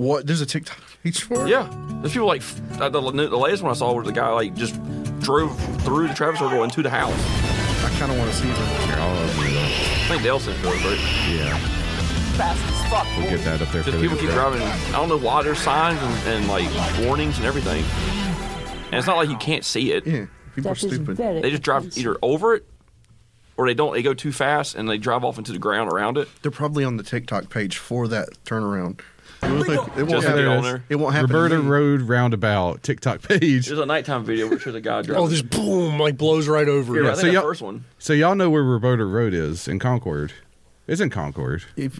What? There's a TikTok page for it? Yeah, there's people like the latest one I saw was the guy like just drove through the traffic circle into the house. I kind of want to see them. Here, I'll open it up. I think Dale sent those, right? Yeah. Fast as fuck. We'll get that up there for Just the people keep driving. I don't know why there's signs and like warnings and everything. And it's not like you can't see it. Yeah, people are That is stupid. very They just drive expensive. either over it or they don't. They go too fast and they drive off into the ground around it. They're probably on the TikTok page for that turnaround. It won't Just happen. to get on there. It won't happen. to Roberta me. Road Roundabout TikTok page. There's a nighttime video where it shows a guy driving. Oh, this boom, like blows right over. Yeah, it. I so think the y'all- first one. So y'all know where Roberta Road is in Concord. It's in Concord.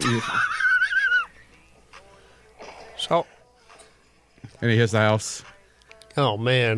So, And he hits the house. oh man,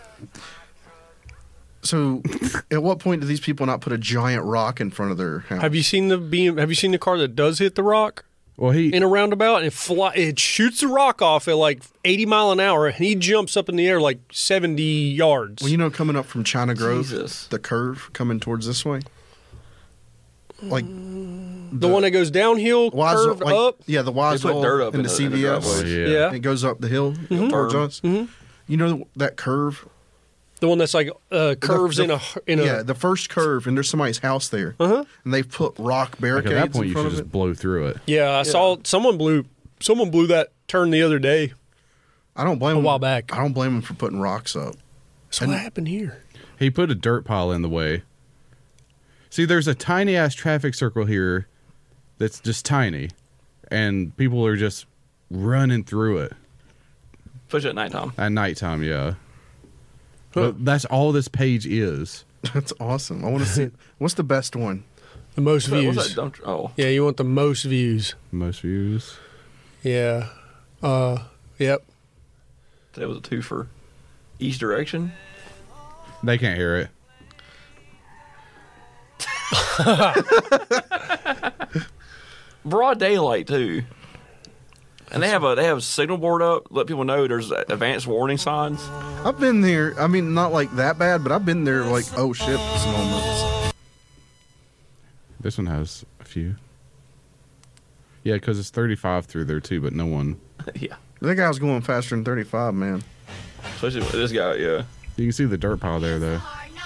So, at what point do these people not put a giant rock in front of their house? have you seen the car that does hit the rock Well, he in a roundabout and it shoots the rock off at like 80 mile an hour and he jumps up in the air like 70 yards. Well, you know, coming up from China Grove, Jesus. the curve coming towards this way, like the one that goes downhill, curved like, up. Yeah, the They put dirt Wazoo up and in the the CVS. Oh, driveway. yeah. Yeah. It goes up the hill towards us. You know that curve? The one that's like curves in a Yeah, the first curve, and there's somebody's house there, and they've put rock like barricades at that point in you front should of just it. blow through it. Yeah, I saw someone blew that turn the other day. I don't blame a them. while back. I don't blame them for putting rocks up. So what happened here? He put a dirt pile in the way. See, there's a tiny ass traffic circle here that's just tiny, and people are just running through it Especially at nighttime. at nighttime. Yeah, but that's all this page is. That's awesome. I want to see. What's the best one? The most What's views. that dump? Oh, Yeah, you want the most views. Most views. Yeah. Yep. that was a twofer. East direction. They can't hear it. Broad daylight too. And they have a signal board up, let people know there's advanced warning signs. I've been there. I mean, not like that bad, but I've been there like, oh shit, moments. This one has a few. Yeah, because it's 35 through there too, but no one. Yeah, That guy was going faster than 35, man. especially with this guy. Yeah, You can see the dirt pile there, though.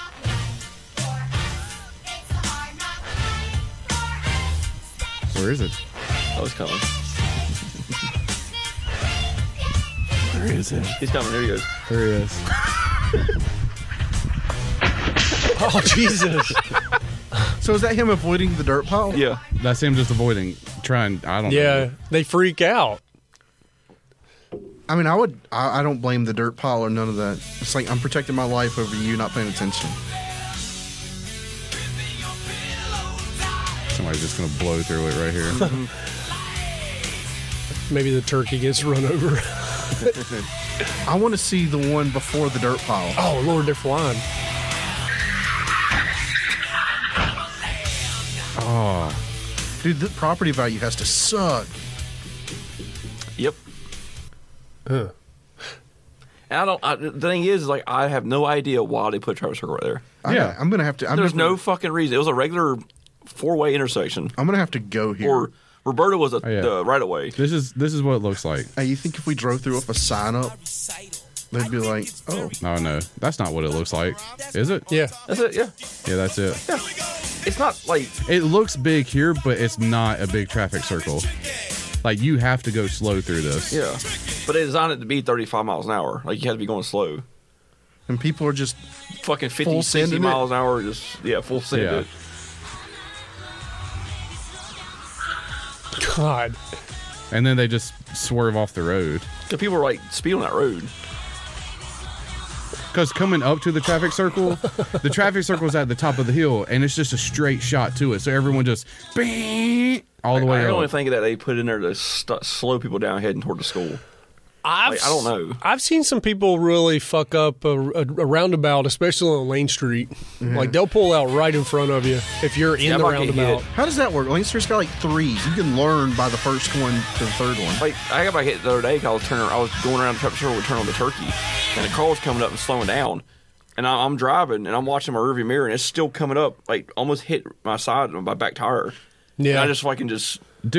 Where is it? I was coming. Where is it? He's coming. There he goes. There he is. Oh, Jesus. So is that him avoiding the dirt pile? Yeah, That's him just avoiding, trying. I don't know. Yeah, they freak out. I mean, I don't blame the dirt pile or none of that. It's like I'm protecting my life over you not paying attention. Somebody's just gonna blow through it right here. Maybe the turkey gets run over. I want to see the one before the dirt pile. Oh, Lord, they're flying. Oh, Dude, the property value has to suck. yep. Huh. And the thing is like I have no idea why they put traffic circle right there. Yeah. I'm gonna have to. There's no fucking reason. It was a regular four-way intersection. I'm gonna have to go here. Or Roberta was yeah. the right of way. this is what it looks like. Hey, you think if we drove through with a sign up, they'd be like, "Oh, Oh no, that's not what it looks like. Is it? Yeah. That's it. Yeah, Yeah, that's it. it's not like It looks big here, but it's not a big traffic circle. Like you have to go slow through this. yeah, but they designed it to be 35 miles an hour. Like you had to be going slow. and people are just Fucking 50, Full 60 sending miles an hour. Just full send Yeah. it. God. And then they just swerve off the road. Because people were like speeding on that road. Because coming up to the traffic circle is at the top of the hill, and it's just a straight shot to it. So everyone just bing, all the way I up. only think that they put in there to slow people down heading toward the school. I don't know. I've seen some people really fuck up a roundabout, especially on Lane Street. Like they'll pull out right in front of you if you're in Yeah, the I might get roundabout. hit. how does that work? Lane Street's got like threes. You can learn by the first one to the third one. Like I got my hit the other day because I was going around the traffic circle to turn on the turkey, and the car was coming up and slowing down. And I'm driving, and I'm watching my rearview mirror, and it's still coming up, like almost hit my side of my back tire. Yeah. And I just fucking just Dude,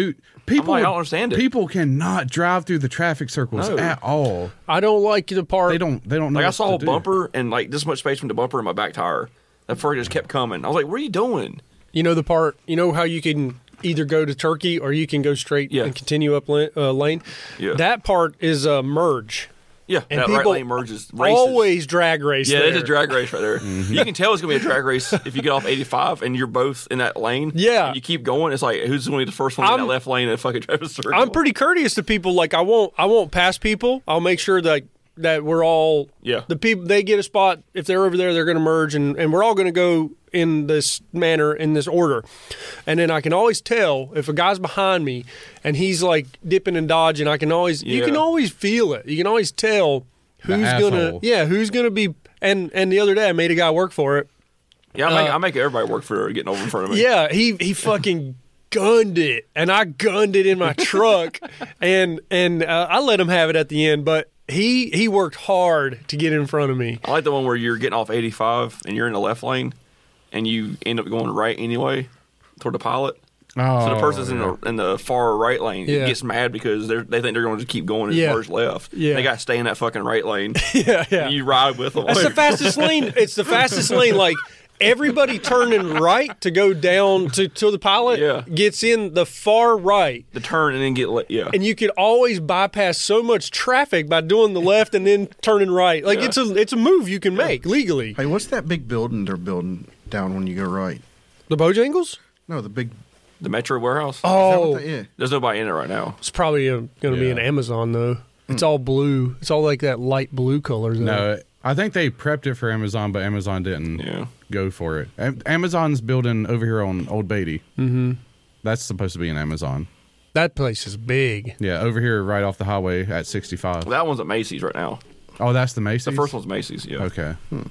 People, I don't understand it. People cannot drive through the traffic circles No. at all. I don't like the part. They don't know. Like I what saw to a do. bumper and like this much space from the bumper in my back tire. That fur just kept coming. I was like, "What are you doing?" You know the part. You know how you can either go to Turkey or you can go straight Yeah. and continue up lane. Yeah. That part is a merge. Yeah, And that right people lane merges. Races. Always drag race. Yeah, there. it's a drag race right there. You can tell it's gonna be a drag race if you get off 85 and you're both in that lane. Yeah. and you keep going. It's like who's going to be the first one in that I'm- left lane in a fucking traffic circle? I'm pretty courteous to people. Like I won't pass people. I'll make sure that we're all the people. They get a spot. If they're over there, they're going to merge, and we're all going to go in this manner, in this order. And then I can always tell if a guy's behind me and he's like dipping and dodging. I can always you can always feel it. You can always tell who's asshole. who's gonna be. And the other day I made a guy work for it. Yeah, I make everybody work for getting over in front of me. Yeah, he fucking gunned it, and I gunned it in my truck, and I let him have it at the end. But he worked hard to get in front of me. I like the one where you're getting off 85 and you're in the left lane and you end up going right anyway toward the pilot. Oh, So the person's in the far right lane Yeah. gets mad because they think they're going to keep going and Yeah. merge left. Yeah. They got to stay in that fucking right lane. Yeah. And you ride with them. That's the fastest lane. It's the fastest lane. Like everybody turning right to go down to the pilot Yeah. gets in the far right. The turn and then get yeah. And you could always bypass so much traffic by doing the left and then turning right. Like Yeah. it's a move you can make legally. Hey, what's that big building they're building down when you go right? The Bojangles? No, the big. The Metro warehouse. Is that Oh, what that, yeah. There's nobody in it right now. it's probably going to be Yeah. an Amazon though. It's all blue. It's all like that light blue color. Though. No, I think they prepped it for Amazon, but Amazon didn't Yeah. go for it. Amazon's building over here on Old Beatty. Mm-hmm. That's supposed to be an Amazon. That place is big. Yeah, over here right off the highway at 65. That one's at Macy's right now. Oh, that's the Macy's? The first one's Macy's, yeah. Okay.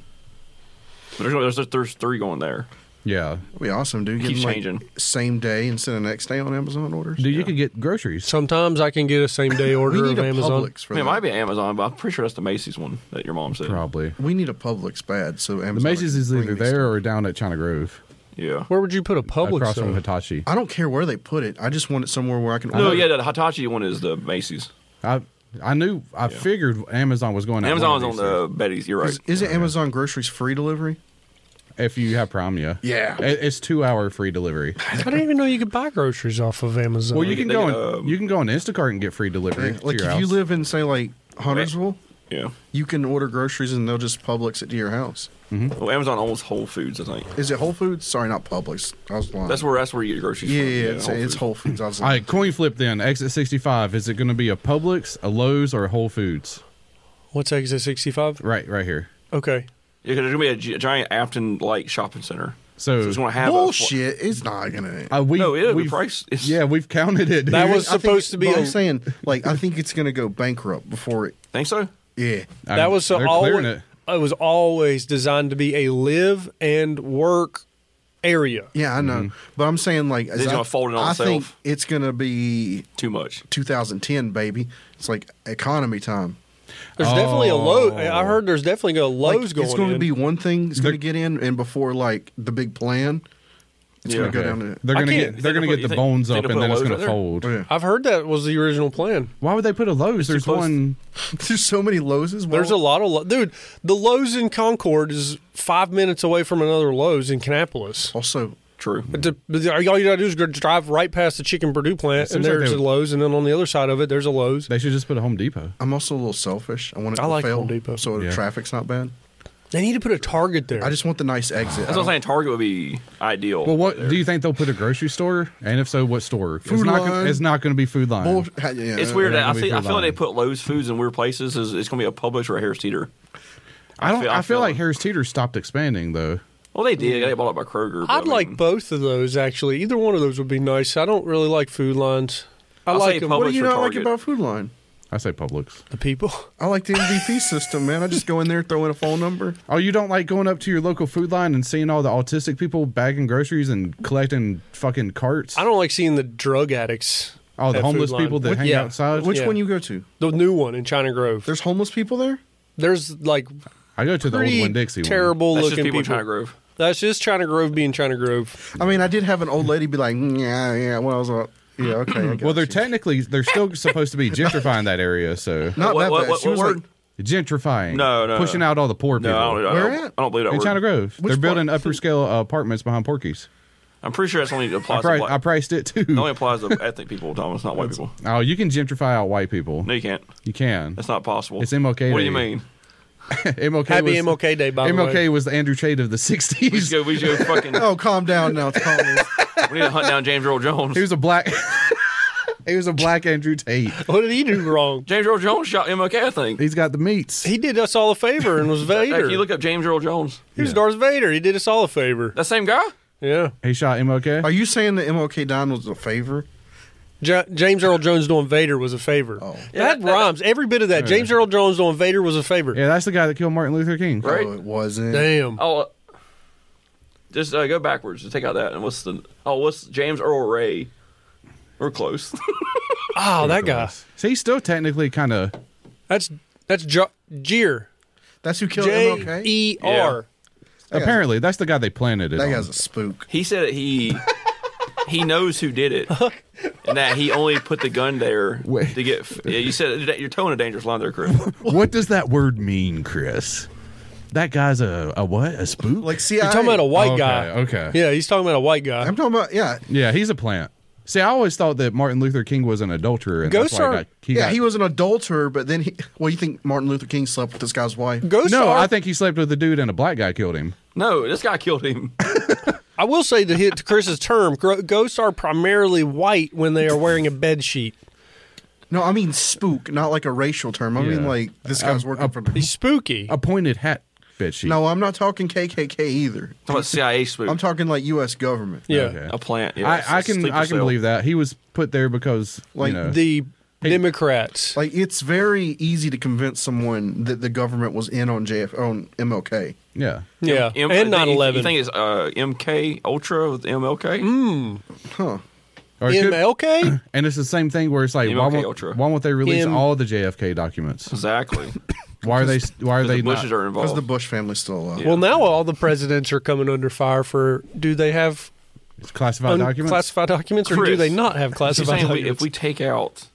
But there's three going there. Yeah. That'd be awesome, dude. Keeps Getting changing. same day instead of next day on Amazon orders. Dude, you could get groceries. Sometimes I can get a same day we order need of a Amazon. Publix for I mean, it that. might be Amazon, but I'm pretty sure that's the Macy's one that your mom said. Probably. We need a Publix bad, so Amazon. The Macy's can is bring either me there stuff. or down at China Grove. Yeah. Where would you put a Publix? across from though? Hitachi. I don't care where they put it. I just want it somewhere where I can. No, order. yeah, the Hitachi one is the Macy's. I figured Amazon was going at Amazon's one on of these the Betty's. You're right. Is it Amazon groceries free delivery? if you have Prime, yeah. Yeah. It's 2-hour free delivery. I didn't even know you could buy groceries off of Amazon. Well, you can They, go on Instacart and get free delivery. Yeah, to like your if house. you live in say like Huntersville, Yeah. you can order groceries and they'll just Publix it to your house. Well, Amazon owns Whole Foods, I think. Is it Whole Foods? Sorry, not Publix. I was lying. That's where you get groceries Yeah, from. yeah, it's Foods. Whole Foods. I was All lying. right, coin flip then. Exit 65. Is it going to be a Publix, a Lowe's, or a Whole Foods? What's exit 65? Right here. Okay. Yeah, because there's going to be a giant Afton-like shopping center. So, So it's going to have Bullshit. It's not gonna. No, it is. The we've- price is- Yeah, we've counted it. That dude. was supposed to be But a- I'm saying, like, I think it's gonna go bankrupt before it. Think so? Yeah. That was so They're always, clearing it. it was always designed to be a live and work area. Yeah, I know. Mm-hmm. But I'm saying, like, It's gonna fold it on I itself. think it's gonna be Too much. 2010, baby. It's like economy time. There's definitely a Lowe's. I heard there's definitely a Like, Lowe's going it's going in. to be one thing it's They're- going to get in, and before like the big plan, it's Yeah. going to go Okay. down to. They're I gonna can't- get they're you gonna think get they the put- bones you up think and they then put it's a gonna Lowe's right fold. Oh, yeah. I've heard that was the original plan. Why would they put a Lowe's? too There's close. one. There's so many Lowe's. There's a lot of dude. The Lowe's in Concord is 5 minutes away from another Lowe's in Kannapolis. also. True. All you gotta do is go drive right past the Chicken Purdue plant, It and seems like there's they a would- Lowe's, and then on the other side of it, there's a Lowe's. They should just put a Home Depot. I'm also a little selfish. I want it I to like fail, Home Depot. so the Yeah. traffic's not bad. They need to put a Target there. I just want the nice exit. That's what I'm saying. Target would be ideal. Well, what there. do you think they'll put a grocery store? And if so, what store? Food Line. It's not going to be Food Line. Bull, yeah, It's weird. they're I gonna be feel Food like they Line. put Lowe's foods in weird places. It's going to be a Publix or a Harris Teeter. I feel like like- Harris Teeter stopped expanding though. Well, they did. They got bought up by Kroger. but I'd I mean, like both of those actually. Either one of those would be nice. I don't really like Food Lines. I I'll like say them. Publix What do you or not like Target. about Food Line? I say Publix. The people. I like the MVP system, man. I just go in there, throw in a phone number. Oh, you don't like going up to your local Food Line and seeing all the autistic people bagging groceries and collecting fucking carts? I don't like seeing the drug addicts. Oh, the at homeless Food Line. people that Which- hang yeah. outside. Which Yeah. one you go to? The new one in China Grove. There's homeless people there. There's like I go to the old pretty Winn-Dixie one. terrible That's looking just people people. in China Grove. That's just China Grove being China Grove. I mean, I did have an old lady be like, yeah, what was up? Yeah, okay. I got Well, they're you. they're still supposed to be gentrifying that area, so Not that bad. She was word? like, gentrifying. No. Pushing out all the poor people. No, Where I at? don't believe that In word. China Grove. Which They're building part? upper scale apartments behind Porky's. I'm pretty sure that's only I, applies to black. I priced it too. It only applies to ethnic people, Thomas, not white people. Oh, you can gentrify out white people. No, you can't. You can. That's not possible. It's MLK What do Day. you mean? MLK Happy was, MLK Day, by the way. MLK was the Andrew Tate of the We '60s. should go fucking. oh, calm down now. It's colonies. We need to hunt down James Earl Jones. He was a black. He was a black Andrew Tate. What did he do wrong? James Earl Jones shot MLK, I think. He's got the meats. He did us all a favor and was Vader. If you look up James Earl Jones, He was Darth Vader. He did us all a favor. that same guy. Yeah. He shot MLK. Are you saying that MLK Don was a favor? James Earl Jones doing Vader was a favor. Oh. That rhymes. Every bit of that. James Earl Jones doing Vader was a favor. Yeah, that's the guy that killed Martin Luther King. Right. Oh, it wasn't. Damn. Oh, just go backwards. Just take out that. And what's James Earl Ray? We're close. Oh, that guy. So he's still technically kind of. That's Jeer. That's who killed MLK? J-E-R. Apparently, that's the guy they planted it That on. guy's a spook. He said that he knows who did it, and that he only put the gun there Wait. to get. Yeah, you said you're towing a dangerous line there, Chris. What does that word mean, Chris? That guy's a what? A spook? Like CIA. You're talking about a white Okay, guy. okay. Yeah, he's talking about a white guy. I'm talking about, yeah. Yeah, he's a plant. See, I always thought that Martin Luther King was an adulterer. And Ghosts that's why are- He was an adulterer, but then you think Martin Luther King slept with this guy's wife? Ghosts No, are, I think he slept with a dude and a black guy killed him. No, this guy killed him. I will say to hit Chris's term, ghosts are primarily white when they are wearing a bed sheet. No, I mean spook, not like a racial term. I mean Yeah. like this guy's working for the... He's spooky. A pointed hat bedsheet. No, I'm not talking KKK either. Talking about CIA spook. I'm talking like U.S. government. Yeah. Okay. a plant. Yeah, I it's a can sleeper cell. believe that. He was put there because, Like you know, The Democrats. Like it's very easy to convince someone that the government was in on MLK. yeah. Yeah. M- and You 9/11. think it's MK Ultra with MLK? Huh. Or it could- MLK? and it's the same thing where it's like, MLK Ultra. why won't they release M- all the JFK documents? Exactly. Why are they The not? Bushes are Because involved. the Bush family's still alive. Well, now all the presidents are coming under fire for do they have Classified documents? classified documents or do Chris, they not have She's classified saying documents? if we take out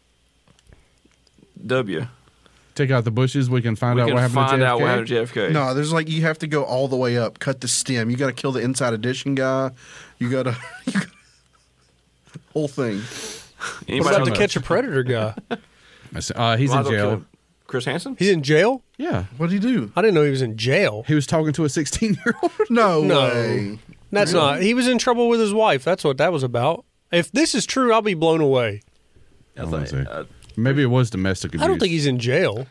W, Take out the bushes, we can find we out can what happened find to JFK. out what happened to JFK. No, there's like you have to go all the way up, cut the stem. You got to kill the inside edition guy. You got to whole thing. Anybody what about know- the Catch a Predator guy? He's Might in as well kill jail. him. Chris Hansen? He's in jail? Yeah. What did he do? I didn't know he was in jail. He was talking to a 16-year-old. No, No. way. That's not. He was in trouble with his wife. That's what that was about. If this is true, I'll be blown away. Maybe it was domestic abuse. I don't think he's in jail.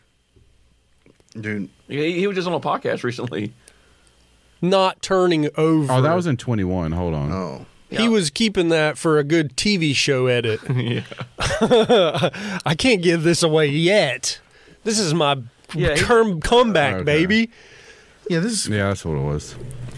Dude. He was just on a podcast recently. Not turning over. Oh, that was in 21. Hold on. Oh. He was keeping that for a good TV show edit. Yeah. I can't give this away yet. This is my Yeah, he- comeback, Okay. baby. Yeah, this is Yeah, that's what it was.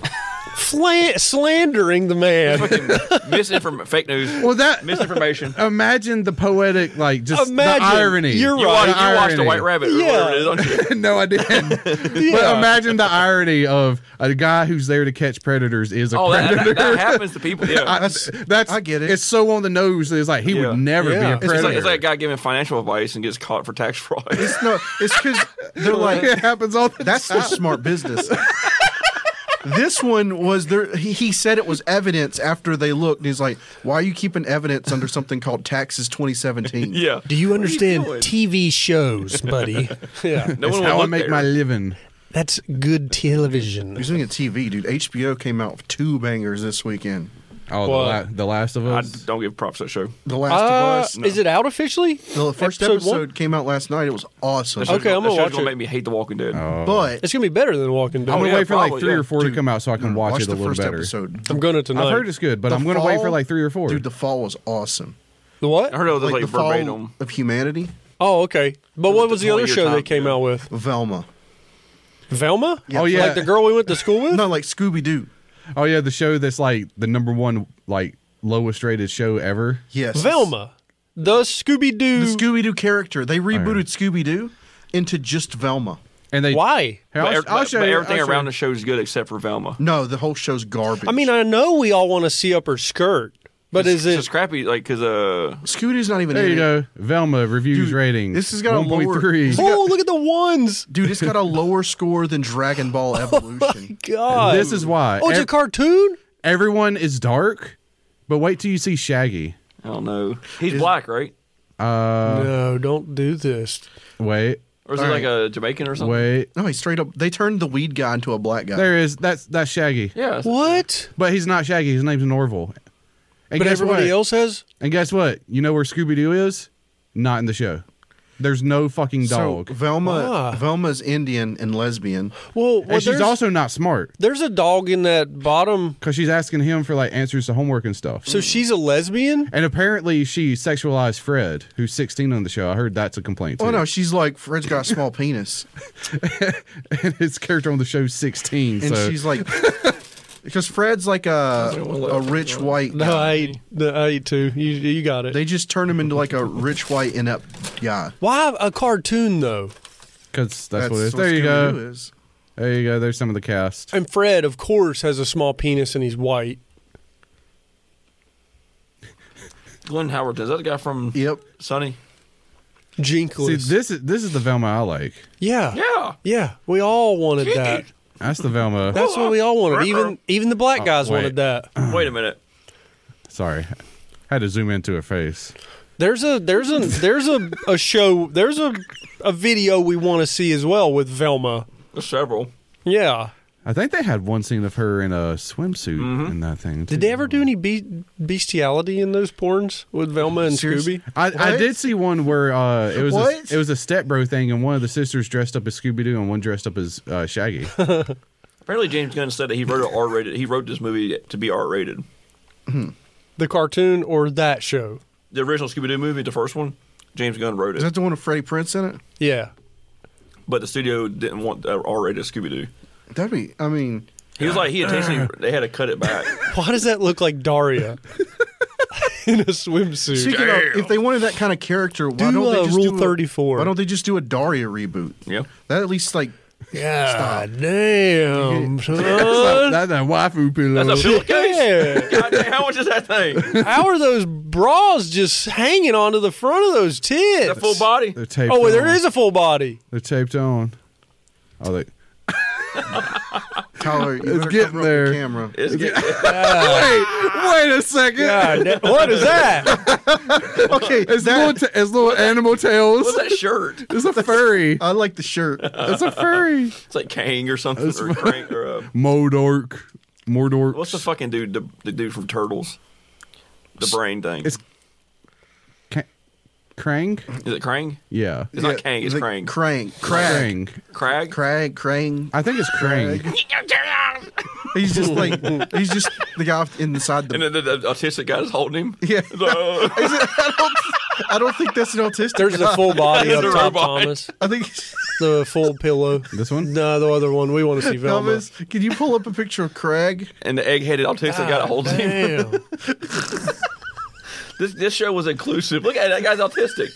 Slandering the man. Fake news. Well, that Misinformation. imagine the poetic, like just Imagine. the irony. You're You right. watched The irony. White Rabbit or Yeah. whatever it is, don't you? No, I didn't. But Yeah. imagine the irony of a guy who's there to catch predators is a Oh, predator. that happens to people. Yeah. That's I get it. It's so on the nose. It's like he Yeah. would never Yeah. be a It's predator. It's like a guy giving financial advice and gets caught for tax fraud. no. It's because they're like it happens all the that's time. the smart business. This one was there. He said it was evidence after they looked. And he's like, "Why are you keeping evidence under something called Taxes 2017?" Yeah. Do you understand doing? TV shows, buddy? Yeah. No That's one will how I look make there. my living. That's good television. He's doing a TV, dude. HBO came out with 2 bangers this weekend. Oh, What? the Last of I Us. don't give props to that show. The Last of Us. Is it out officially? The first Episode episode one? came out last night. It was awesome. Okay, I'm gonna watch gonna it. make me hate The Walking Dead. Oh. But It's gonna be better than Walking Dead. I'm gonna yeah, wait for like probably, 3 yeah. or 4 to Dude, come out so I can watch it a the little first better. episode. I'm gonna tonight. I've heard it's good, but The I'm gonna wait for fall- like 3 or 4. Dude, the fall was awesome. The what? I heard it was like the fall verbatim. of humanity. Oh, okay. But what was the other 20-year show they time, came yeah. out with? Velma. Velma? Oh, yeah. Like the girl we went to school with? No, like Scooby Doo. Oh yeah, the show that's like the #1 like lowest rated show ever. Yes. Velma. The Scooby Doo. The Scooby Doo character. They rebooted Scooby Doo into just Velma. And they Why? Here, I'll But show you. everything I'll show around you. the show is good except for Velma. No, the whole show's garbage. I mean, I know we all want to see up her skirt. But is It's it? just crappy, like, because Scooty's not even There in you it. go. Velma reviews Dude, ratings. this has got a lower- 1.3. Oh, look at the ones. Dude, it's got a lower score than Dragon Ball Evolution. God. This is why. Oh, it's a cartoon. Everyone is dark, but wait till you see Shaggy. I don't know. He's black, right? No, don't do this. Wait, Or is he like a Jamaican or something? wait. No, he's straight up. They turned the weed guy into a black guy. There is. That's Shaggy. Yeah. What? But he's not Shaggy. His name's Norval. And But guess everybody what? else has. And guess what? You know where Scooby Doo is? Not in the show. There's no fucking So dog. Velma's Indian and lesbian. Well, And she's also not smart there's a dog in that bottom. because she's asking him for like answers to homework and stuff. So she's a lesbian. And apparently she sexualized Fred, who's 16 on the show. I heard that's a complaint too. Oh no, she's like Fred's got a small penis, And his character on the show's 16. and so she's like, because Fred's like a rich white. No, guy. I ate two. You got it. They just turn him into like a rich white inept guy. Why a cartoon though? because that's what it is. There you Scooby-Doo go. is. There you go. There's some of the cast. And Fred, of course, has a small penis and he's white. Glenn Howard, is that the guy from Yep. Sunny? See, Jinkless. this is the Velma I like. Yeah. Yeah. Yeah. We all wanted that. That's the Velma. That's what we all wanted. Even the black guys wait. wanted that. Wait a minute. Sorry, had to zoom into her face. There's a show. There's a video we want to see as well with Velma. There's several. Yeah. I think they had one scene of her in a swimsuit in that thing. Did they ever do any bestiality in those porns with Velma and Seriously? Scooby? I What? did see one where it was What? it was a stepbro thing, and one of the sisters dressed up as Scooby Doo, and one dressed up as Shaggy. Apparently, James Gunn said that he wrote R-rated. He wrote this movie to be R-rated. The cartoon or that show? The original Scooby-Doo movie, the first one, James Gunn wrote Is it, that the one with Freddie Prinze in it? Yeah. but the studio didn't want R-rated Scooby-Doo. That'd be. I mean, He was like, they had to cut it back. Why does that look like Daria in a swimsuit? speaking of, if they wanted that kind of character, why Do, don't they just Rule do 34. Why don't they just do a Daria reboot? Yeah. That at least like God damn, son. That's a waifu pillow. That's a pillowcase? Yeah. God damn, how much is that thing? How are those bras just hanging onto the front of those tits? That full body? They're taped Oh, wait, there on. is a full body. They're taped on. Oh, they. Tyler, you It's better getting cover up there. your camera. It's getting, Wait a second. God, what is that? Okay, It's little animal tails. what's that shirt? It's a furry. I like the shirt. It's a furry. It's like Kang or something, or Crank, or Modork. Mordork. what's the fucking dude? The dude from Turtles, the brain thing. It's Krang? Is it Krang? Yeah. It's not Kang. It's Krang. Crag. Crag. Crane. I think it's Krang. He's just like he's just the guy inside the. And then the autistic guy is holding him. Yeah. The- Is it, I don't think that's an autistic. There's the guy. full body of It's a Tom robot. Thomas. I think The full pillow. This one? No, the other one. We want to see Velma. Thomas. Can you pull up a picture of Craig? and the egg-headed autistic guy that holds him. Damn. This show was inclusive. Look at that guy's autistic.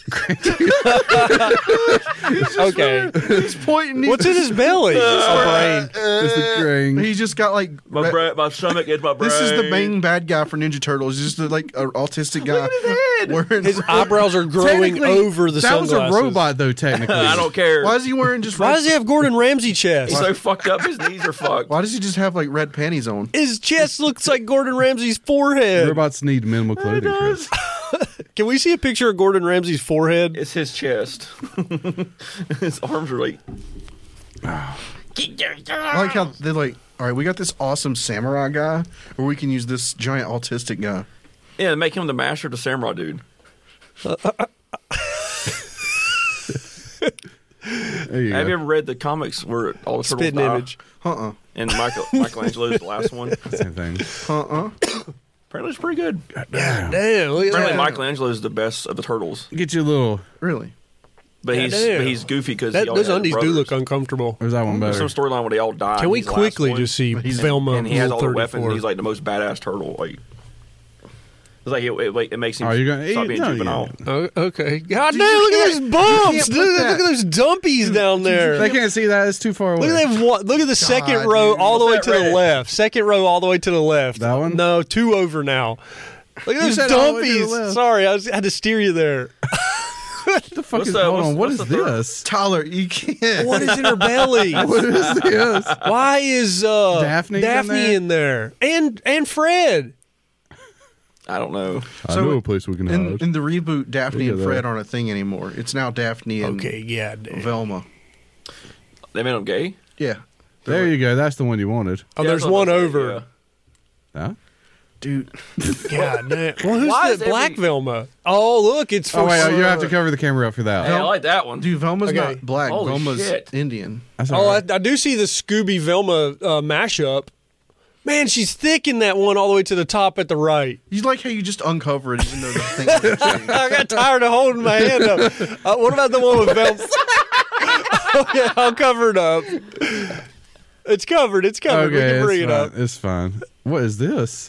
Okay. He's pointing. What's in his belly? A brain. It's the Krang. He's just got like. My stomach is my brain. This is the main bad guy for Ninja Turtles. He's just like an autistic guy. Wearing His eyebrows are growing Technically, over the that sunglasses. was a robot, though, technically. I don't care. Why is he wearing just? Why red, does he have Gordon Ramsay chest? He's so fucked up. His knees are fucked. Why does he just have like red panties on? His chest looks like Gordon Ramsay's forehead. Robots need minimal clothing, Chris. Can we see a picture of Gordon Ramsay's forehead? It's his chest. His arms are like. I like how they're like, all right, we got this awesome samurai guy, or we can use this giant autistic guy. Yeah, make him the master of the samurai dude. There you Have go. you ever read the comics where all the turtles Spitting die? image. And Michelangelo's the last one. Same thing. Apparently, it's pretty good. Damn, look at Apparently, that. Michelangelo's the best of the turtles, Get you a little. Really? but damn. he's goofy because Those undies do look uncomfortable. Where's that one There's better? some storyline where they all die. Can and we he's the last quickly one. just see Velma And he has all the Rule weapons. 34? And he's like the most badass turtle. Like it's like it makes him Oh, you're gonna- stop being no, juvenile. Oh, okay. God damn, you look at can't- those bumps. you can't put Dude, that- look at those dumpies down there. They can't see that. It's too far away. Look at that. Look at the second God, row dude. all the way What's to that the red? left. Second row all the way to the left. That one? No, two over now. Look at those said all the way to the dumpies. left. Sorry, I had to steer you there. What the fuck What's is the- going what's- on? What what's is the third? this? Tyler, you can't. What is in her belly? What is this? Why is Daphne in there? And Fred? I don't know. I know a place we can hide. In the reboot, Daphne Look and at Fred that. aren't a thing anymore. It's now Daphne and Okay, yeah. damn. Velma. They made him gay. Yeah. There you go. That's the one you wanted. Oh, Yeah, there's that's what one I was over. saying, Huh? Dude. God damn. Well, who's Why the is black every- Velma? Oh, look, it's for Oh wait, you have to cover the camera up for Yeah. that. Hey, I like that one. Dude, Velma's Okay. not black. Holy Velma's shit. Indian. That's Oh, all right. I do see the Scooby Velma mashup. Man, she's thick in that one all the way to the top at the right. You like how you just uncover it even though the thing is I got tired of holding my hand up. What about the one with Velma? Oh, yeah, I'll cover it up. It's covered. It's covered. We can bring it's it fine. up. It's fine. What is this?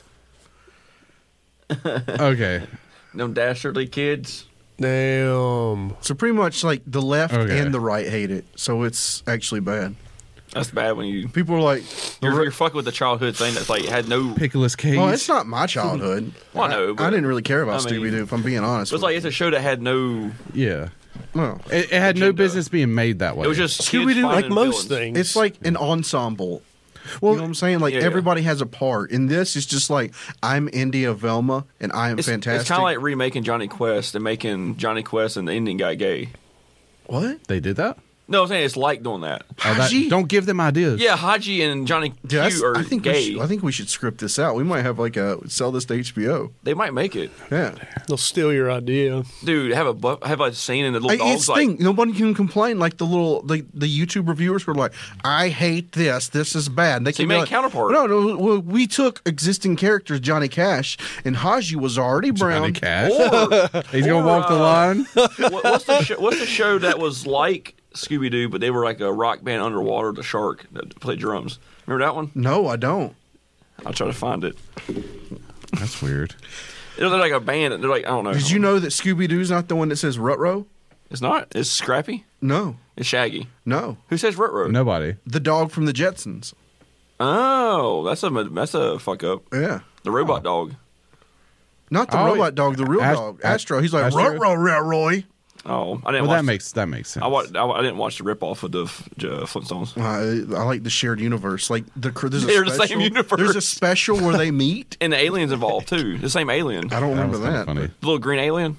Okay. Them dastardly kids. Damn. So pretty much like the left Okay. and the right hate it. So it's actually bad. That's bad when you People are like, you're fucking with the childhood thing that's like had no. Pickles Cage. well, it's not my childhood. Well, I know, I but- didn't really care about I mean- Scooby Doo, if I'm being honest. It's like it's a show that had no. Yeah. well, It had no Agenda. business being made that way. It was just Scooby-Doo, kids Like finding most villains. things. it's like an ensemble. Well, You know what I'm saying? Like Yeah, yeah. everybody has a part. In this, it's just like I'm India Velma and I am It's fantastic. kind of like remaking Johnny Quest and making Johnny Quest and the Indian guy gay. what? they did that. No, I'm saying it's like doing that. Oh, that- Haji? don't give them ideas. Yeah, Haji and Johnny Dude, that's- Q are I think gay. I think we should script this out. We might have like sell this to HBO. They might make it, Yeah. They'll steal your idea. dude. Have a scene and the little Hey, dogs it's the like. thing. Nobody can complain. Like the YouTube reviewers were like, "I hate this. This is bad." And they So you can be made a like, counterpart. No. Well, we took existing characters, Johnny Cash, and Haji was already brown. Johnny Cash. Or, He's gonna walk the line. what's the show that was like Scooby Doo, but they were like a rock band underwater, the shark that played drums. Remember that one? No, I don't. I'll try to find it. That's weird. They're like a band. They're like I don't know. Did you know that Scooby Doo's not the one that says Rutro? It's not. It's Scrappy. No, It's Shaggy. no. Who says Rutro? Nobody. The dog from the Jetsons. Oh, that's a fuck up. Yeah. The robot dog. Not the Oh, robot dog, the real Ast- dog. Astro. He's like, Astro? Rutro, Roy. Oh, I didn't. Well, watch, that makes sense. I didn't watch the ripoff of the Flintstones. I like the shared universe. Like there's a They're the special, same universe. There's a special where they meet. And the aliens involved too. The same alien. I don't That remember was kinda that. funny. The little green alien.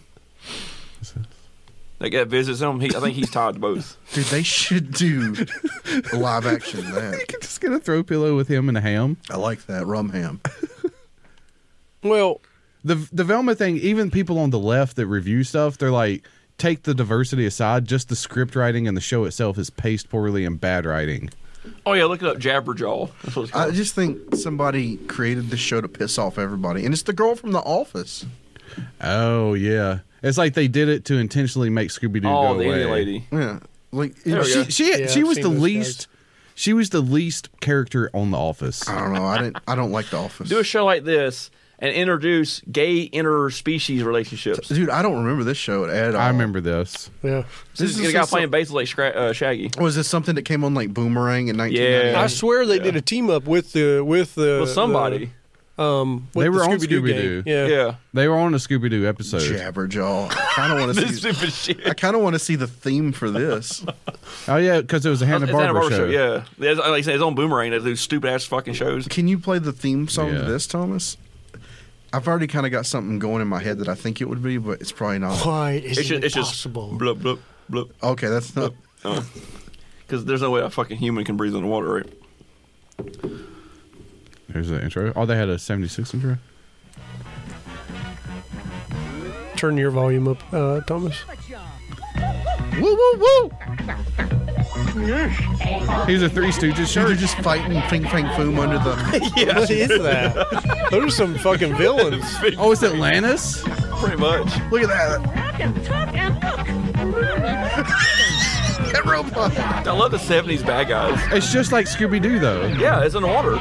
That guy visits him. I think he's tied to both. Dude, they should do a live action of that. You can just get a throw pillow with him and a ham. I like that rum ham. Well, The Velma thing, even people on the left that review stuff, they're like, take the diversity aside, just the script writing and the show itself is paced poorly and bad writing. Oh yeah, look it up. Jabberjaw. That's what it's I called. just think somebody created this show to piss off everybody, and it's the girl from The Office. Oh yeah, it's like they did it to intentionally make Scooby Doo Oh, go the away. Indian lady. Yeah, like There we go. She Yeah, was I've the seen those least. guys. She was the least character on The Office. I don't know. I don't like The Office. Do a show like this and introduce gay interspecies relationships. Dude, I don't remember this show at all. I remember this. yeah. This is a guy playing bass like Shaggy. Was this something that came on like Boomerang in 1998? Yeah. I swear they did a team up with With somebody. With They were the on Scooby-Doo Scooby-Doo. gang. Yeah. They were on a Scooby Doo episode. Jabberjaw. I kind of want to This see. stupid shit. I kind of want to see the theme for this. Oh yeah, because it was a Hanna It's Barbera show. Yeah. Like I said, it's on Boomerang. They do stupid ass fucking shows. Can you play the theme song to Yeah. this, Thomas? I've already kind of got something going in my head that I think it would be, but it's probably not. Why is It's it just possible? blub blub blub. Okay, that's not. Because there's no way a fucking human can breathe underwater, right? Here's the intro. Oh, they had a 76 intro. Turn your volume up, Thomas. Woo woo woo! He's a Three Stooges Dude, shirt. they're just fighting Fing Fang Foom under the. What is that? Those are some fucking villains. Oh, it's Atlantis. Pretty much. Look at that! That robot. I love the 70s bad guys. It's just like Scooby Doo, though. Yeah, it's underwater.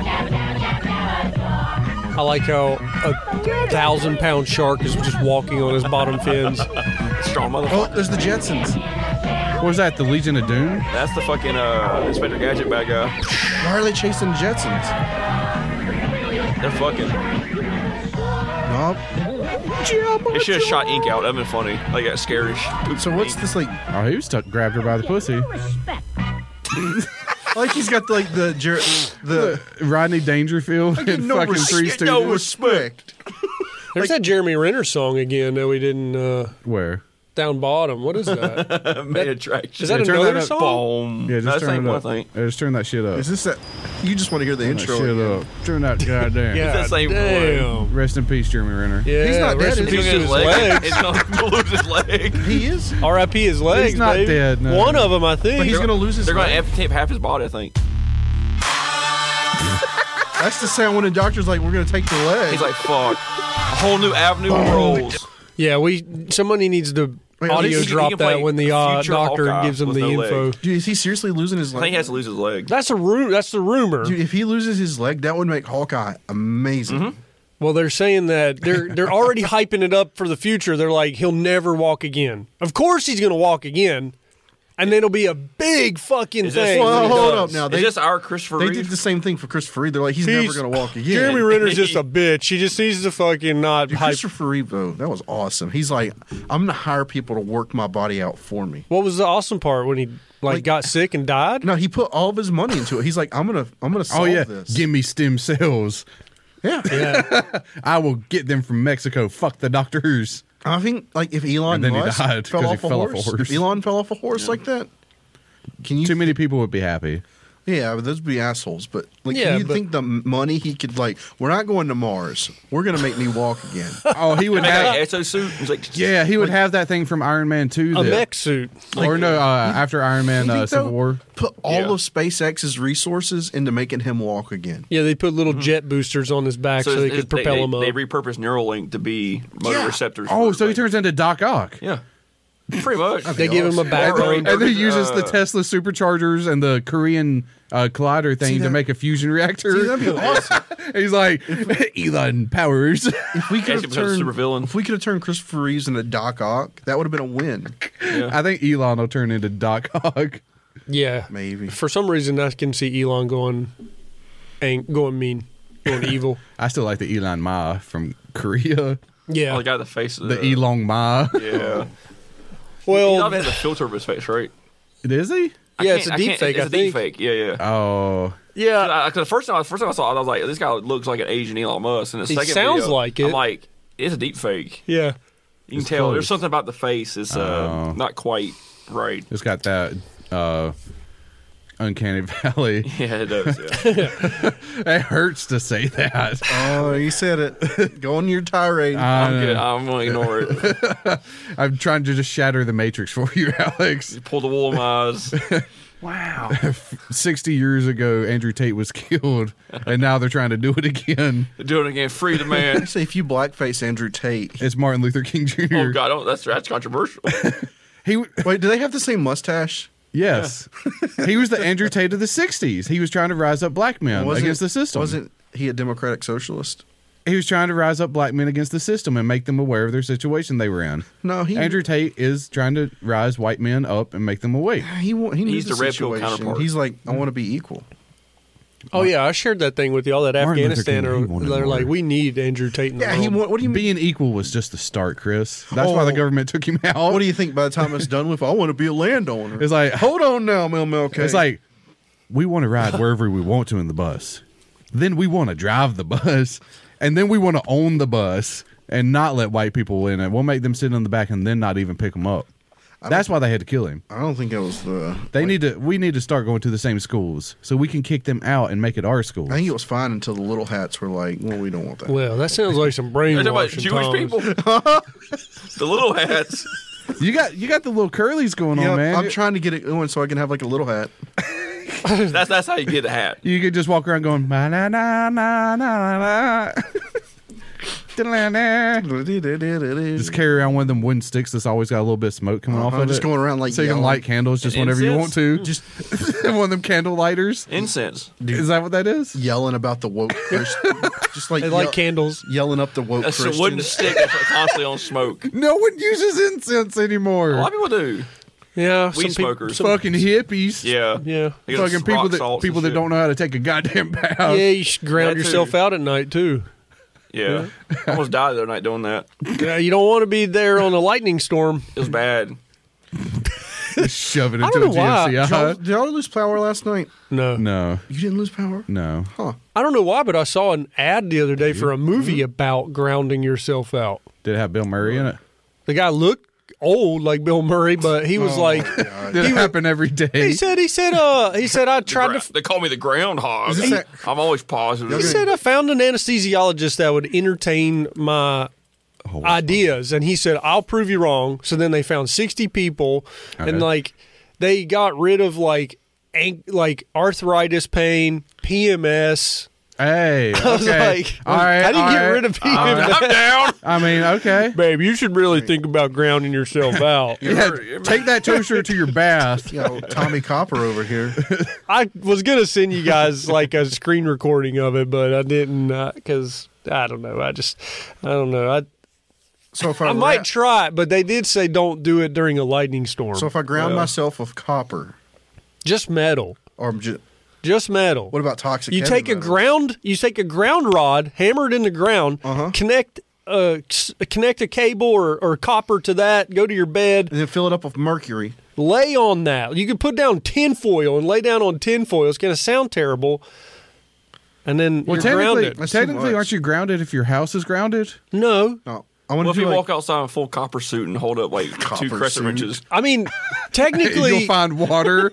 I like how a 1,000-pound shark is just walking on his bottom fins. Strong Oh, motherfucker. there's the Jetsons. What was that? The Legion of Doom? That's the fucking Inspector Gadget bad guy. Why are they chasing the Jetsons? They're fucking. They should have shot ink out. That'd been funny. Like that scary. So what's this like? Oh, he was grabbed her by the pussy. Like he's got like the Rodney Dangerfield in no fucking Three respect. No Stooges. respect. There's that Jeremy Renner song again that we didn't Where? down bottom. What is that? Main attraction. Is that turn another that up. song? Boom. Yeah, That's just turn the it same up. one, I think. Yeah, just turn that shit up. Is this that? You just want to hear the Turn that intro? shit again. up. Turn that goddamn. Yeah, It's that same damn. Rest in peace, Jeremy Renner. Yeah, He's not rest dead, in is peace he? to his legs. He's gonna lose his leg. He is, R.I.P. his legs. He's not baby. dead, no. One of them, I think. but he's gonna lose his. They're gonna leg. amputate half his body, I think. That's the sound when the doctor's like, "We're gonna take the leg." He's like, fuck. A whole new avenue rolls. Yeah, somebody needs to Wait, audio he can drop play that when the future doctor Hawkeye gives him with the no info. leg. Dude, is he seriously losing his I leg? think he has to lose his leg. That's the rumor. Dude, if he loses his leg, that would make Hawkeye amazing. Mm-hmm. Well, they're saying that they're already hyping it up for the future. They're like, he'll never walk again. Of course, he's going to walk again, and then it'll be a big fucking Is this- thing. Well, when he hold does. up now. Is this our Christopher They Reeve? did the same thing for Christopher Reeve. They're like, he's never going to walk again. Jeremy Renner's just a bitch. He just needs to fucking not Dude, hype. Christopher Reeve, though, that was awesome. He's like, I'm going to hire people to work my body out for me. What was the awesome part when he Like- got sick and died? No, he put all of his money into it. He's like, I'm gonna solve Oh yeah, this. give me stem cells. Yeah. Yeah, I will get them from Mexico. Fuck the doctors. I think like if Elon And then he Musk died fell 'cause he off a fell off a horse, horse. if Elon fell off a horse like that. Can you? Too many people would be happy. Yeah, but those would be assholes. But like, Yeah, can you but- think the money he could like? We're not going to Mars. We're gonna make me walk again. Oh, he would Make have. an exosuit. He's like, Yeah, he would have that thing from Iron Man 2. a that- mech suit. or no, after Iron Man You think Civil they'll War. Put all Yeah. of SpaceX's resources into making him walk again. Yeah, they put little jet boosters on his back so, they could propel him up. They repurposed Neuralink to be motor Yeah. receptors. Oh, for, so he like- turns into Doc Ock. Yeah, pretty much. They give him a awesome. backbone. And then he uses the Tesla superchargers and the Korean collider thing to that- make a fusion reactor. See, that'd be awesome. And he's like, Elon Powers. If we could Guess have he becomes a turned, super villain. if we could have turned Christopher Reeves into Doc Ock, that would have been a win. I think Elon will turn into Doc Ock. Yeah, Maybe. For some reason, I can see Elon going mean, going evil. I still like the Elon Ma from Korea. Yeah. Oh, the guy with the face. The Elon Ma. Yeah. Well, He has a filter over his face, right? Is he? yeah, it's a I deep can't- fake. It's I a think. deep fake. Yeah, yeah. Oh. Yeah, Because the first time I saw it, I was like, this guy looks like an Asian Elon Musk. And the He second sounds video, like it. I'm like, it's a deep fake. yeah. You can It's tell. close. There's something about the face is Oh. not quite right. It's got that Uncanny Valley. Yeah, it does. Yeah. It hurts to say that. Oh, you said it. Go on your tirade. I'm good. I'm going to ignore it. I'm trying to just shatter the matrix for you, Alex. Pull the wool of my eyes. Wow. 60 years ago, Andrew Tate was killed, and now they're trying to do it again. Do it again. Free the I man. say if you blackface Andrew Tate. It's Martin Luther King Jr. Oh, God. That's controversial. He, Wait, do they have the same mustache? yes. He was the Andrew Tate of the 60s. He was trying to rise up black men against the system. Wasn't he a democratic socialist? He was trying to rise up black men against the system and make them aware of their situation they were in. No, he Andrew Tate is trying to rise white men up and make them awake. he knew He's the red pill situation. counterpart. He's like, I want to be equal. Oh yeah, I shared that thing with y'all. That Martin Luther Afghanistan, King, he wanted they're more. like, we need Andrew Tate in the Yeah, world. what do you mean? Being equal was just the start, Chris. That's why the Oh. government took him out. What do you think? By the time it's done with, I want to be a landowner. It's like, Hold on now, MLK. it's like, we want to ride wherever we want to in the bus. Then we want to drive the bus. And then we want to own the bus and not let white people in it. We'll make them sit in the back and then not even pick them up. That's why they had to kill him. I don't think it was the. We need to start going to the same schools so we can kick them out and make it our schools. I think it was fine until the little hats were like, well, we don't want that. Well, that sounds like some You're talking about brainwashing. Jewish Thomas. people. The little hats. You got the little curlies going Yeah, on, man. I'm trying to get it going so I can have like a little hat. That's how you get a hat. You could just walk around going na na na na na na. Just carry around one of them wooden sticks that's always got a little bit of smoke coming off of it. Just going around like so you can yelling. light candles just An whenever you want incense? to. Just one of them candle lighters. Incense. Is that what that is? Yelling about the woke Christian. Just like They like candles. yelling up the woke That's a Christians. wooden stick that's constantly on smoke. No one uses incense A anymore. lot of people do. Yeah, Weed some people. smokers. Fucking hippies. Yeah. Yeah, They got Fucking people rock that salts and people that shit. don't know how to take a goddamn bath. yeah. You should ground That too. yourself out at night too. Yeah. I almost died the other night doing that. Yeah, you don't want to be there on a lightning storm. It was bad. Shove it I into a don't know why. GFCI. Did y'all lose power last night? No. No, You didn't lose power? no. Huh. I don't know why, but I saw an ad the other day for a movie about grounding yourself out. Did it have Bill Murray in it? The guy looked old like Bill Murray, but he was like, Did it happen every day? he said, I tried to. They call me the groundhog. Is this that- I'm always positive. He said I found an anesthesiologist that would entertain my ideas, and he said I'll prove you wrong. So then they found 60 people, and like they got rid of like arthritis pain, PMS. Hey, okay. I was like, all right, how do you all get right. rid of PMS? I'm down. I mean, okay. Babe, you should really think about grounding yourself out. Yeah, take that toaster to your bath. You know, Tommy Copper over here. I was gonna send you guys like a screen recording of it, but I didn't because I don't know. I don't know. So if I might try it, but they did say don't do it during a lightning storm. So if I ground myself with copper, just metal, or just metal. what about toxic? You heavy take a metals? ground rod, hammer it in the ground, connect a cable or copper to that, go to your bed, and then fill it up with mercury. lay on that. You can put down tinfoil and lay down on tinfoil. It's going to sound terrible. And then Well, you're grounded. That's too technically, much. aren't you grounded if your house is grounded? No. No, I want Well, to if do you like, walk outside in a full copper suit and hold up like Copper 2 crescent suit. wrenches, I mean, technically, You'll find water.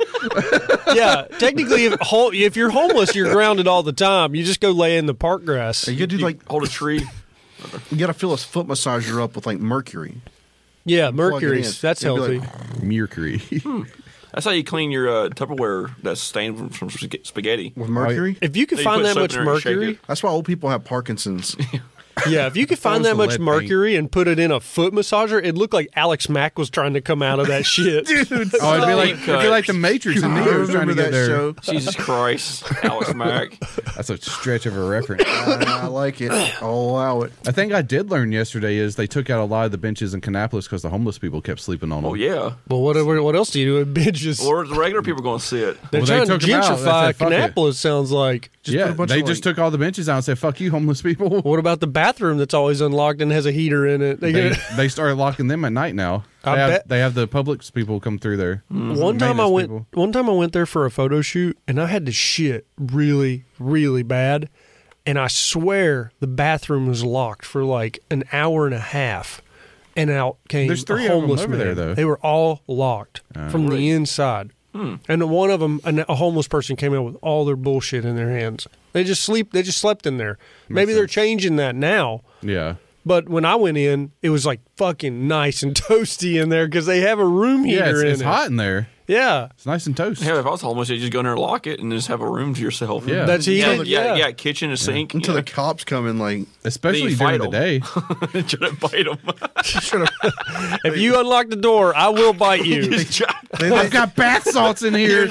yeah. Technically, if you're homeless, you're grounded all the time. You just go lay in the park grass. you gotta do like hold a tree. you gotta fill a foot massager up with like mercury. Yeah, Plug it in. mercury's that's It'd be healthy. like, Mercury. That's how you clean your Tupperware that's stained from spaghetti. with mercury. If you can You find put that soap much in there and shake mercury, it. That's why old people have Parkinson's. yeah, if you could find was that the much lead mercury and put it in a foot massager, it'd look like Alex Mack was trying to come out of that shit. Oh, it'd be like the Matrix and I Neo was trying remember to get that there. show. Jesus Christ, Alex Mack. That's a stretch of a reference. I like it. I'll allow it. I think I did learn yesterday is they took out a lot of the benches in Kannapolis because the homeless people kept sleeping on them. Oh yeah. But what else do you do with benches? Or the regular people going to sit. They're Well, they trying to took 'em out. They gentrify said, "Fuck it." Kannapolis, sounds like. Just yeah, put a bunch they of, just like- took all the benches out and said, "Fuck you, homeless people." What about the bathroom that's always unlocked and has a heater in it? They started locking them at night now. I bet- They have the Publix people come through there. One time I went there for a photo shoot and I had to shit really, really bad. And I swear the bathroom was locked for like an hour and a half. And out came There's 3 a of 'em homeless over man. there, though. They were all locked from the inside. And one of them, a homeless person, came out with all their bullshit in their hands. They just slept in there. Maybe they're changing that now. Yeah. But when I went in, it was like fucking nice and toasty in there because they have a room Yeah, heater it's in it. hot in there. Yeah. It's nice and toast. Yeah, if I was homeless, you just go in there and lock it and just have a room to yourself. Yeah. That's Yeah, heated. yeah, kitchen, a sink. Until yeah. the cops come in, like, Especially Then you during the fight day. Try to bite them. If you unlock the door, I will bite you. I've got bath salts in here.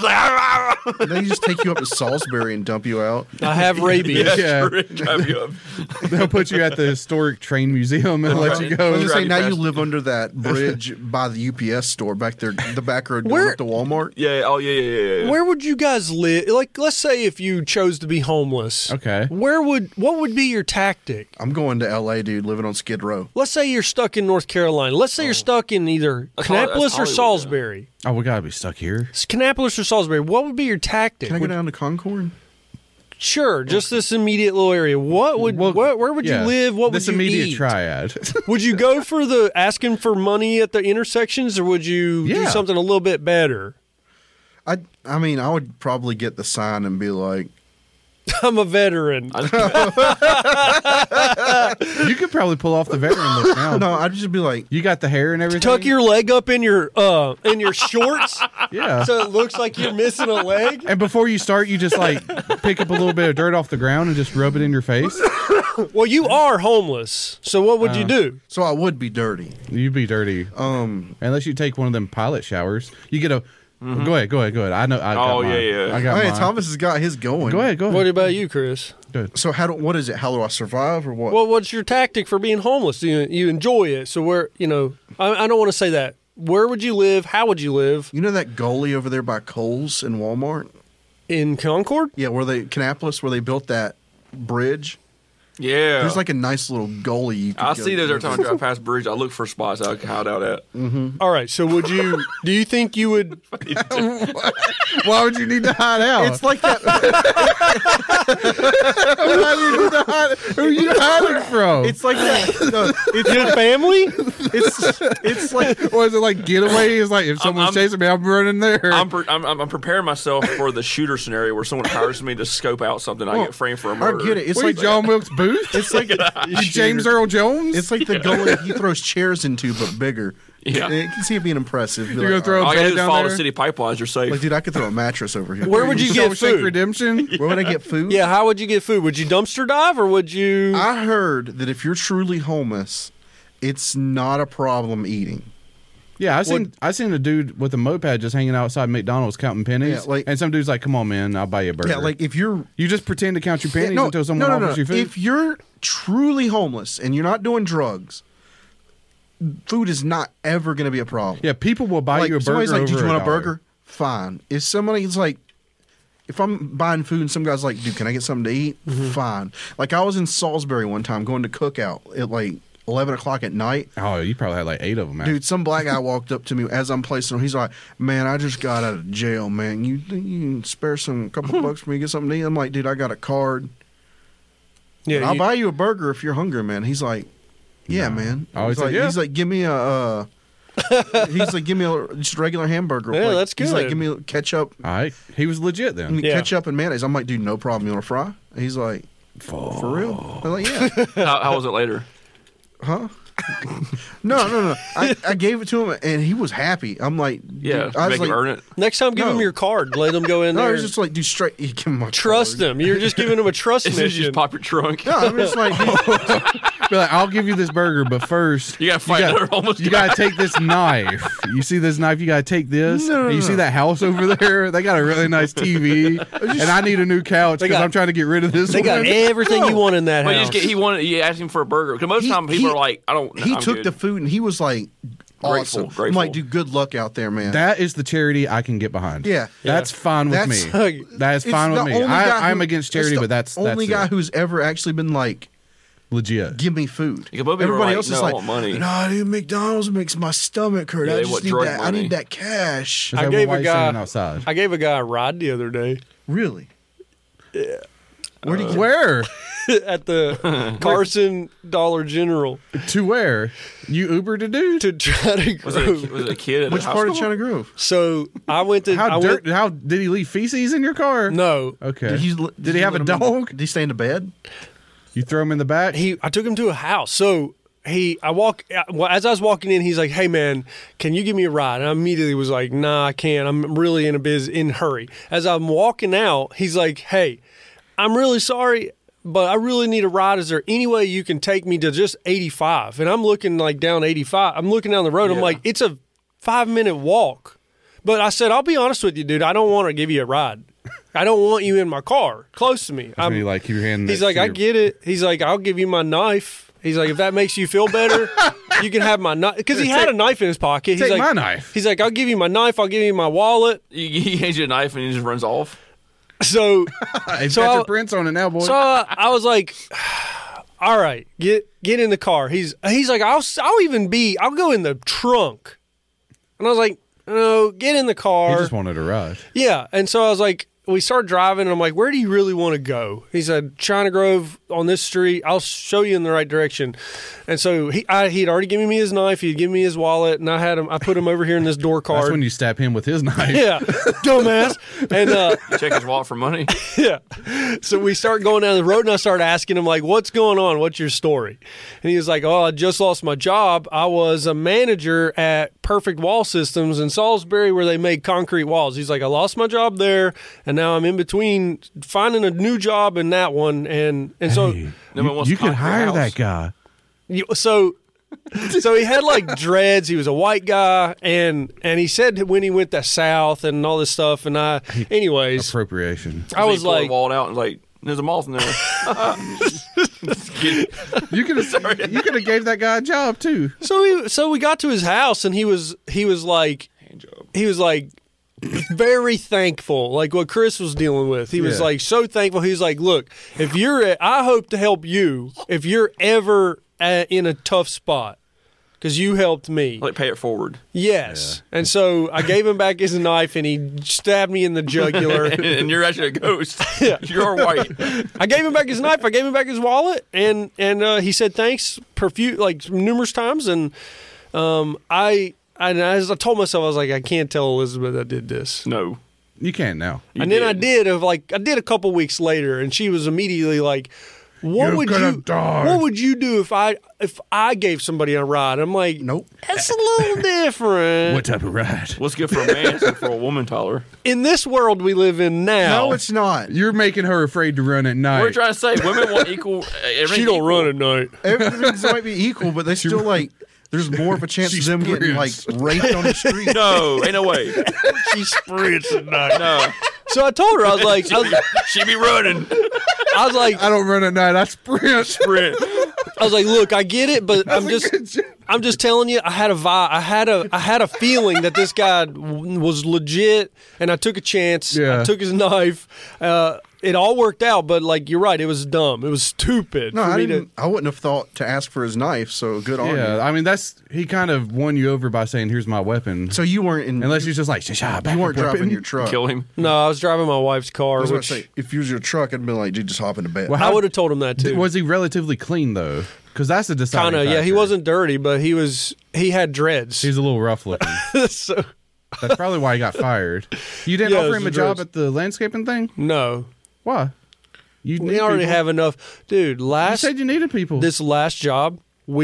they just take you up to Salisbury and dump you out. I have rabies. Yeah. Drive you up. They'll put you at the historic train museum and let you I was go. gonna say, you now you past- live under that bridge by the UPS store back there, the back road going Where- up to Walmart. Yeah. Oh yeah. Where would you guys live? Like, let's say if you chose to be homeless. Okay. What would be your tactic? I'm going to LA, dude, living on Skid Row. Let's say you're stuck in North Carolina. Let's say you're stuck in either That's Kannapolis or Hollywood, Salisbury. Oh, we gotta be stuck here. It's Kannapolis or Salisbury. What would be your tactic? Can I go down to Concord? Sure, just this immediate little area. What would where would Yeah. you live? What this would you immediate eat? triad? Would you go for the asking for money at the intersections, or would you do Yeah. something a little bit better? I mean, I would probably get the sign and be like, I'm a veteran. You could probably pull off the veteran look now. no, I'd just be like, You got the hair and everything. Tuck your leg up in your shorts, Yeah. so it looks like you're missing a leg. And before you start, you just like pick up a little bit of dirt off the ground and just rub it in your face. Well, you are homeless, so what would you do? so I would be dirty. You'd be dirty unless you take one of them pilot showers. You get a. Go ahead. I know. I got Oh, mine. yeah. I got Hey, mine. Thomas has got his going. Go ahead. What about you, Chris? So what is it? How do I survive or what? Well, what's your tactic for being homeless? Do you enjoy it? So where I don't want to say that. Where would you live? How would you live You know that goalie over there by Kohl's in Walmart? in Concord? Yeah, Kannapolis, where they built that bridge. Yeah. There's like a nice little gully. You I see those every time I drive past bridge. I look for spots I can hide out at. All right. So do you think you would? Why would you need to hide out? It's like that. Why do you need to hide? Who are you hiding from? It's like that. No, it's Your family? it's like Was it like getaway? It's like if someone's I'm- chasing me, I'm running there. I'm preparing myself for the shooter scenario where someone hires me to scope out something. I get framed for a I murder. get it. It's What, like John Wilkes Booth? It's like You James Earl Jones? It's like the gully he throws chairs into, but bigger. Yeah. You can see it being impressive. Be You're gonna like, throw "All All you gotta do is down follow the there? city pipelines. You're safe. right." Like, dude, I could throw a mattress over here. Where would you get Shawshank food? Redemption? Where would I get food? Yeah. How would you get food? Would you dumpster dive or would you? I heard that if you're truly homeless, it's not a problem eating. Yeah, I seen a dude with a moped just hanging outside McDonald's counting pennies. Yeah, like- and some dude's like, "Come on, man, I'll buy you a burger." Yeah, like if you're you just pretend to count your pennies no, until someone no, offers you food. If you're truly homeless and you're not doing drugs, food is not ever going to be a problem. yeah, people will buy like you a burger. somebody's like, "Did over you want a $1." burger?" Fine. If somebody's like, if I'm buying food and some guy's like, "Dude, can I get something to eat?" Fine. Like I was in Salisbury one time going to Cookout at like 11 o'clock at night. Oh, you probably had like 8 of them. Man. Dude, some black guy walked up to me as I'm placing him. He's like, "Man, I just got out of jail, man. You can spare some couple bucks for me to get something to eat?" I'm like, "Dude, I got a card. Yeah. I'll buy you a burger if you're hungry, man." He's like, "Yeah, man." I always He's like, said, yeah. he's like, "Give me a." He's like, "Give me a just regular hamburger." Yeah, Like, that's He's like, good. "Give me ketchup, All right, he was legit then. Yeah. ketchup and mayonnaise." I'm like, "Dude, no problem. You want a fry?" He's like, "For real?" I'm like, "Yeah." How was it later? Huh? No. I gave it to him and he was happy. I'm like, Yeah, dude, I was make like, him earn it. Next time, give No. him your card. Let him go in no, I there. was just like, dude, straight. You give him my Trust card. him. You're just giving him a trust As soon as you mission. just pop your trunk. No, I'm just like, dude, Be like, I'll give you this burger, but first You gotta fight another homeless You guy. gotta take this knife. You see this knife? You gotta take this. No, And you see that house over there? They got a really nice TV, and I need a new couch because got- I'm trying to get rid of this. They got one. everything you want in that But house. you asked him for a burger. Because most He- times people he- are like, I don't. he I'm took good. the food and he was like, Grateful, awesome. I'm like, grateful. dude, good luck out there, man. That is the charity I can get behind. Yeah. That's fine with That's- me. That is It's fine with the me. only guy I'm who- against it's charity, the but that's only guy it. who's ever actually been like, legit. give me food. Yeah, but people are Everybody like, else no, is I like, want money. "No, dude, McDonald's makes my stomach hurt. Yeah, I they just want need drug that. I money. need that cash." Is I that gave why a you're standing guy. outside. I gave a guy a ride the other day Really? Yeah. Where do you get Where? at the Carson Dollar General To where? You Ubered a dude? to try to Was grow. it a kid at which a high part of school? China Grove? So I went to. How I went, How did he leave feces in your car? No, Okay. Did Did he have a let him in- dog? Did he stay in the bed? You throw him in the back? I took him to a house. So as I was walking in, he's like, "Hey man, can you give me a ride?" And I immediately was like, "Nah, I can't. I'm really in hurry." As I'm walking out, he's like, "Hey, I'm really sorry, but I really need a ride. Is there any way you can take me to just 85?" And I'm looking like down 85. I'm looking down the road. I'm Yeah. like, it's a 5-minute walk. But I said, I'll be honest with you, dude. I don't want to give you a ride. I don't want you in my car close to me. Maybe like keep your hand. He's next like, to I your- get it. He's like, I'll give you my knife. He's like, if that makes you feel better, you can have my knife. Because he had a knife in his pocket. He's Take like, my knife. He's like, I'll give you my knife. I'll give you my wallet. He hands you a knife and he just runs off. So, It's so got I- your prints on it now, boy. so I was like, all right, get in the car. He's like, I'll go in the trunk. And I was like, no, get in the he car. just wanted a ride. Yeah. And so I was like, we started driving, and I'm like, where do you really want to go? He said, China Grove on this street. I'll show you in the right direction. And so he'd already given me his knife. He'd given me his wallet, and I put him over here in this door card. That's when you stab him with his knife. Yeah, dumbass. And You check his wallet for money. yeah. So we start going down the road, and I start asking him, like, what's going on? What's your story? And he was like, oh, I just lost my job. I was a manager at Perfect Wall Systems in Salisbury where they make concrete walls. He's like, I lost my job there, and now I'm in between finding a new job in that one. And so Hey, No one wants you to could conquer your hire house. that guy. So he had like dreads. He was a white guy, and he said when he went to South and all this stuff. And anyways, Appropriation. I was So he pulled like, the wallet out and like, there's a moth in there. You could have gave that guy a job too. so we got to his house, and he was like, Hand job. he was like, very thankful, like what Chris was dealing with. He was like so thankful. He's like, look, if I hope to help you if you're ever in a tough spot. Because you helped me. Like pay it forward. Yes. Yeah. And so I gave him back his knife and he stabbed me in the jugular. and you're actually a ghost. Yeah. You're white. I gave him back his knife. I gave him back his wallet. And he said thanks numerous times. And as I told myself, I was like, I can't tell Elizabeth I did this. No. You can't now. Then I did a couple weeks later, and she was immediately like, What would you do if I gave somebody a ride? I'm like, nope. That's a little different. What type of ride? What's good for a man is good for a woman, Tyler. In this world we live in now. No, it's not. You're making her afraid to run at night. We're trying to say women want equal. She don't run at night. Everything's might be equal, but they still like. There's more of a chance of them getting like raped on the street. No, ain't no way. She sprints at night. No. So I told her, I was like, she be running. I was like, I don't run at night. I sprint. I was like, look, I get it, but I'm just telling you, I had a vibe. I had a feeling that this guy was legit, and I took a chance. Yeah. I took his knife. It all worked out, but like you're right, it was dumb. It was stupid. No, I wouldn't have thought to ask for his knife. So good on you. Yeah, I mean he kind of won you over by saying, "Here's my weapon." So you weren't in. Unless you're just like, you weren't driving your truck. Kill him. No, I was driving my wife's car. I was about to say, if you was your truck, I'd been like, dude, just hop into bed. Well, I would have told him that too. Was he relatively clean though? Because that's a deciding factor. Yeah, he wasn't dirty, but he had dreads. He's a little rough looking. So that's probably why he got fired. You didn't offer him a job at the landscaping thing? No. Why? We already have enough. Dude, you said you needed people. This last job,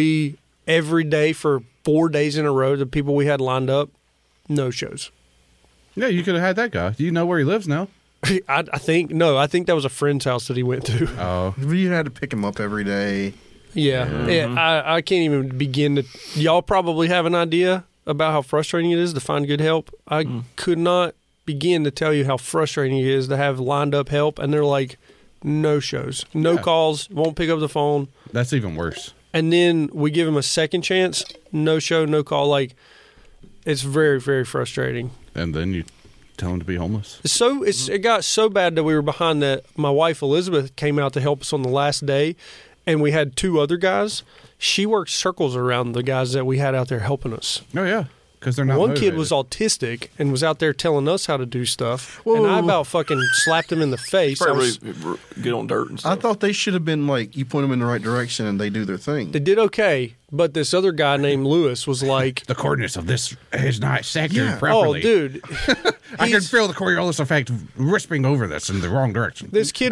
every day for 4 days in a row, the people we had lined up, no shows. Yeah, you could have had that guy. Do you know where he lives now? I think that was a friend's house that he went to. Oh. You had to pick him up every day. Yeah. Mm-hmm. I can't even begin to. Y'all probably have an idea about how frustrating it is to find good help. I could not begin to tell you how frustrating it is to have lined up help, and they're like, no shows, no calls, won't pick up the phone. That's even worse. And then we give them a second chance, no show, no call. Like, it's very, very frustrating. And then you tell them to be homeless. It got so bad that we were behind that my wife Elizabeth came out to help us on the last day, and we had 2 other guys. She worked circles around the guys that we had out there helping us. Oh, yeah. Because they're not One motivated. kid was autistic and was out there telling us how to do stuff. And I about fucking slapped him in the face. Probably really get on dirt and stuff. I thought they should have been like, you point them in the right direction and they do their thing. They did okay, but this other guy named Lewis was like... The coordinates of this is not sectored properly. Oh, dude. I can feel the Coriolis effect risping over this in the wrong direction. This kid,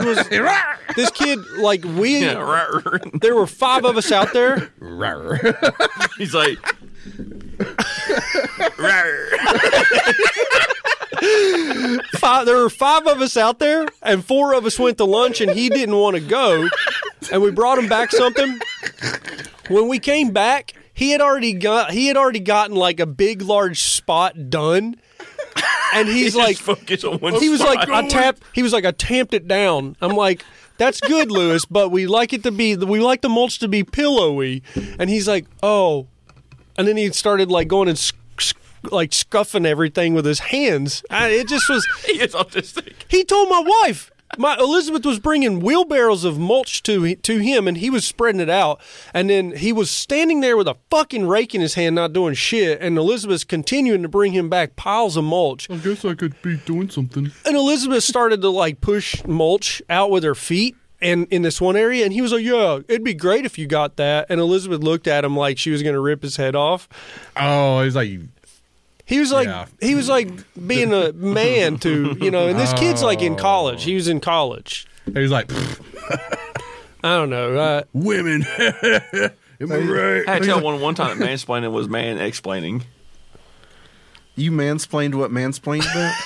like, there were 5 of us out there. He's like... There were 5 of us out there, and 4 of us went to lunch, and he didn't want to go, and we brought him back something. When we came back, he had already gotten like a big, large spot done, and he was like, I tamped it down. I'm like, that's good, Lewis, but we like the mulch to be pillowy, and he's like, oh. And then he started like going and like scuffing everything with his hands. It just was. He is autistic. He told my wife. Elizabeth was bringing wheelbarrows of mulch to him, and he was spreading it out. And then he was standing there with a fucking rake in his hand, not doing shit. And Elizabeth's continuing to bring him back piles of mulch. I guess I could be doing something. And Elizabeth started to like push mulch out with her feet. And in this one area, and he was like, yeah, it'd be great if you got that. And Elizabeth looked at him like she was going to rip his head off. Oh, he's like... He was like being a man to, and this kid's like in college. He was in college. He was like... I don't know. Women. Am I right? I had to tell one time that mansplaining was man-explaining. You mansplained what mansplained meant?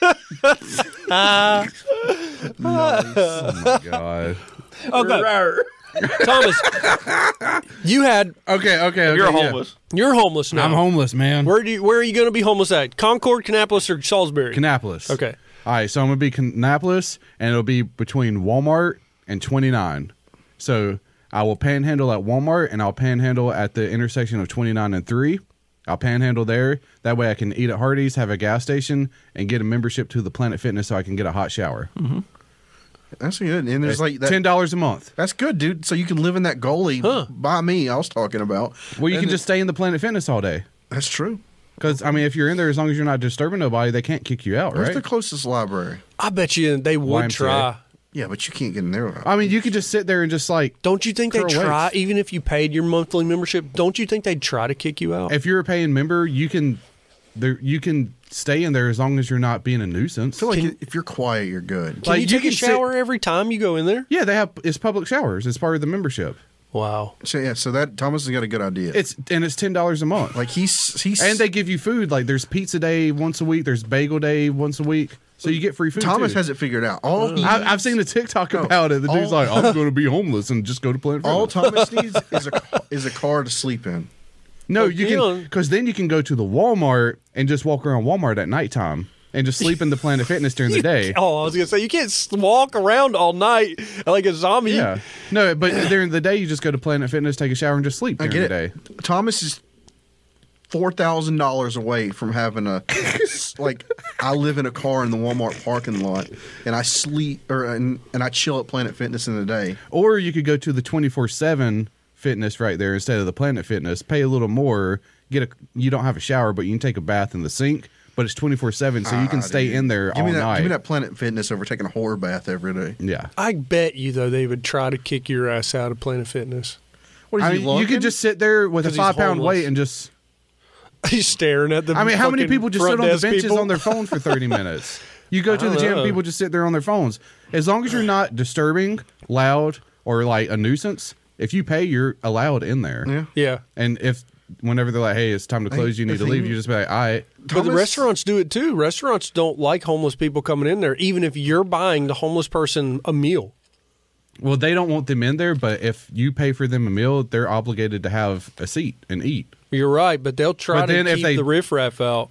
Nice. Oh my god. Okay. Thomas, you had okay. You're homeless. You're homeless now. I'm homeless, man. Where are you going to be homeless at? Concord, Kannapolis, or Salisbury? Kannapolis. Okay. All right, so I'm gonna be Kannapolis, and it'll be between Walmart and 29. So I will panhandle at Walmart, and I'll panhandle at the intersection of 29 and 3. I'll panhandle there. That way I can eat at Hardee's, have a gas station, and get a membership to the Planet Fitness so I can get a hot shower. Mm-hmm. That's good. And there's like that, $10 a month. That's good, dude. So you can live in that goalie by me I was talking about. Well, you can just stay in the Planet Fitness all day. That's true. Because, I mean, if you're in there, as long as you're not disturbing nobody, they can't kick you out, Where's right? the closest library? I bet you they would YMCA. try. Yeah, but you can't get in there. I mean, you could just sit there and just like... Don't you think they'd curl try, weights. even if you paid your monthly membership, don't you think they'd try to kick you out? If you're a paying member, you can stay in there as long as you're not being a nuisance. I feel like if you're quiet, you're good. Can you take a sit- shower every time you go in there? Yeah, it's public showers. It's part of the membership. Wow. So that Thomas has got a good idea. It's $10 a month. Like he's and they give you food. Like there's pizza day once a week. There's bagel day once a week. So you get free food. Thomas too. has it figured out. I've seen a TikTok about it. The dude's like, I'm going to be homeless and just go to Planet All Fitness. Thomas needs is a car to sleep in. No, But you can, because then you can go to the Walmart and just walk around Walmart at nighttime and just sleep in the Planet Fitness during the day. Oh, I was going to say, you can't walk around all night like a zombie. Yeah. No, but during the day, you just go to Planet Fitness, take a shower, and just sleep I during get the it. day. Thomas is $4,000 away from having a like. I live in a car in the Walmart parking lot, and I sleep and I chill at Planet Fitness in the day. Or you could go to the 24/7 Fitness right there instead of the Planet Fitness. Pay a little more. You don't have a shower, but you can take a bath in the sink. But it's 24/7, so you can stay in there all night. Give me that Planet Fitness over taking a horror bath every day. Yeah. I bet you, though, they would try to kick your ass out of Planet Fitness. What is I he mean, you lunking? could just sit there with a 'Cause he's 5-pound homeless. weight and just. He's staring at the I mean, how many fucking people just sit front on the desk benches people? on their phone for 30 minutes? You go to I the don't gym, know. people just sit there on their phones. As long as you're not disturbing, loud, or like a nuisance, if you pay, you're allowed in there. Yeah. Yeah. And if whenever they're like, "Hey, it's time to close, you need to leave," you just be like, "All right." But the Thomas- restaurants do it too. Restaurants don't like homeless people coming in there, even if you're buying the homeless person a meal. Well, they don't want them in there, but if you pay for them a meal, they're obligated to have a seat and eat. You're right, but they'll try But to then if keep they- the riffraff out.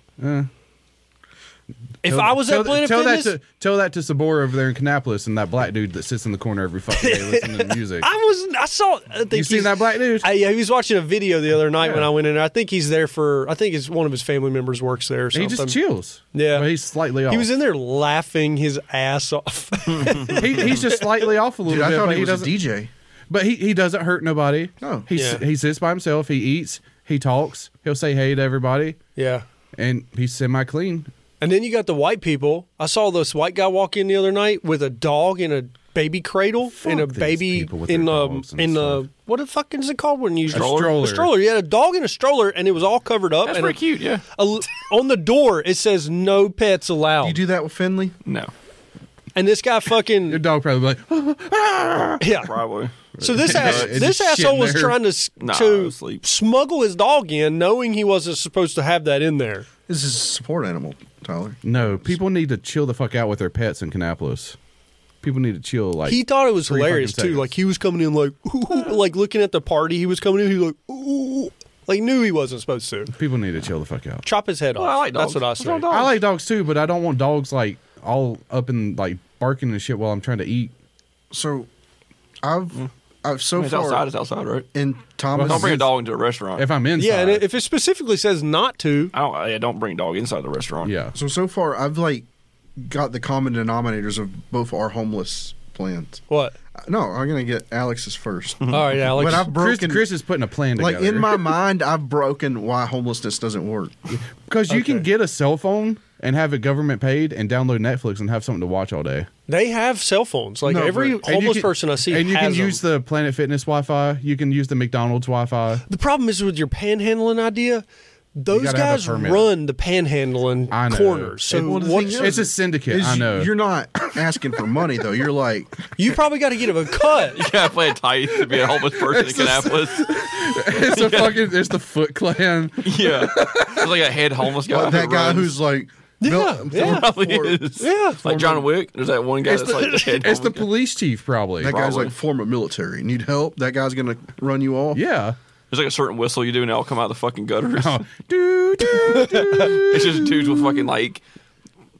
If Tell- I was tell- at Planet tell Fitness, tell that to Sabora over there in Kannapolis and that black dude that sits in the corner every fucking day listening to music. I saw. I think You seen he's- that black dude? Yeah, he was watching a video the other night when Yeah. I went in. I think he's there for. I think it's one of his family members works there. Or He something. just chills. Yeah. But he's slightly off. He was in there laughing his ass off. He's just slightly off a little Dude, I bit, thought but he was a doesn't. DJ. But he doesn't hurt nobody. Oh. Yeah. He sits by himself. He eats. He talks. He'll say hey to everybody, Yeah. and he's semi-clean. And then you got the white people. I saw this white guy walk in the other night with a dog in a baby cradle and a Fuck these baby people with in their the dogs and in the stuff. what the fuck is it called when you stroller. A stroller. You had a dog in a stroller and it was all covered up. That's and pretty cute, yeah. On the door it says no pets allowed. You do that with Finley? No, And this guy Your fucking dog probably be like, yeah. probably. So this It this just shit asshole in was there. trying to Nah, to sleep. smuggle his dog in, knowing he wasn't supposed to have that in there. This is a support animal, Tyler. no, people need to chill the fuck out with their pets in Kannapolis. People need to chill. Like He thought it was 3 hilarious fucking too. seconds. Like he was coming in like ooh, like looking at the party he was coming in. He was like ooh, like knew he wasn't supposed to. people need to chill the fuck out. Chop his head off. Well, I like That's dogs. what I What's say. wrong with dogs? I like dogs too, but I don't want dogs like all up and like barking and shit while I'm trying to eat. So, I've so It's far outside. It's outside, right? in Thomas. Don't bring a dog into a restaurant. If I'm inside, Yeah, and if it specifically says not to, don't bring a dog inside the restaurant. yeah. So far, I've like got the common denominators of both our homeless plans. what? No, I'm gonna get Alex's first. All right, Alex. But I've broken. Chris is putting a plan like together. in my mind, I've broken why homelessness doesn't work. Because you can Okay. get a cell phone and have it government paid and download Netflix and have something to watch all day. They have cell phones. Like No, every but- And you homeless can- person I see and you has can use them. the Planet Fitness Wi-Fi. You can use the McDonald's Wi-Fi. The problem is with your panhandling idea. Those gotta have a guys permit. run the panhandling I know. corners. So Well, the what? thing is- It's a syndicate. Is I know. You're not asking for money though. You're like, You probably got to get him a cut. You gotta play it tight to be a homeless person in Kannapolis. It's a fucking. It's the Foot Clan. Yeah, it's like a head homeless guy. that who guy runs. who's like, Yeah, yeah. Probably is. Yeah. Like John Wick. There's that one guy It's that's like the head. It's the homeless guy. police chief, probably. that guy's Probably. like former military. Need help? That guy's gonna run you off. Yeah. There's like a certain whistle you do, and it'll come out of the fucking gutters. Oh, do, do, do. It's just dudes with fucking like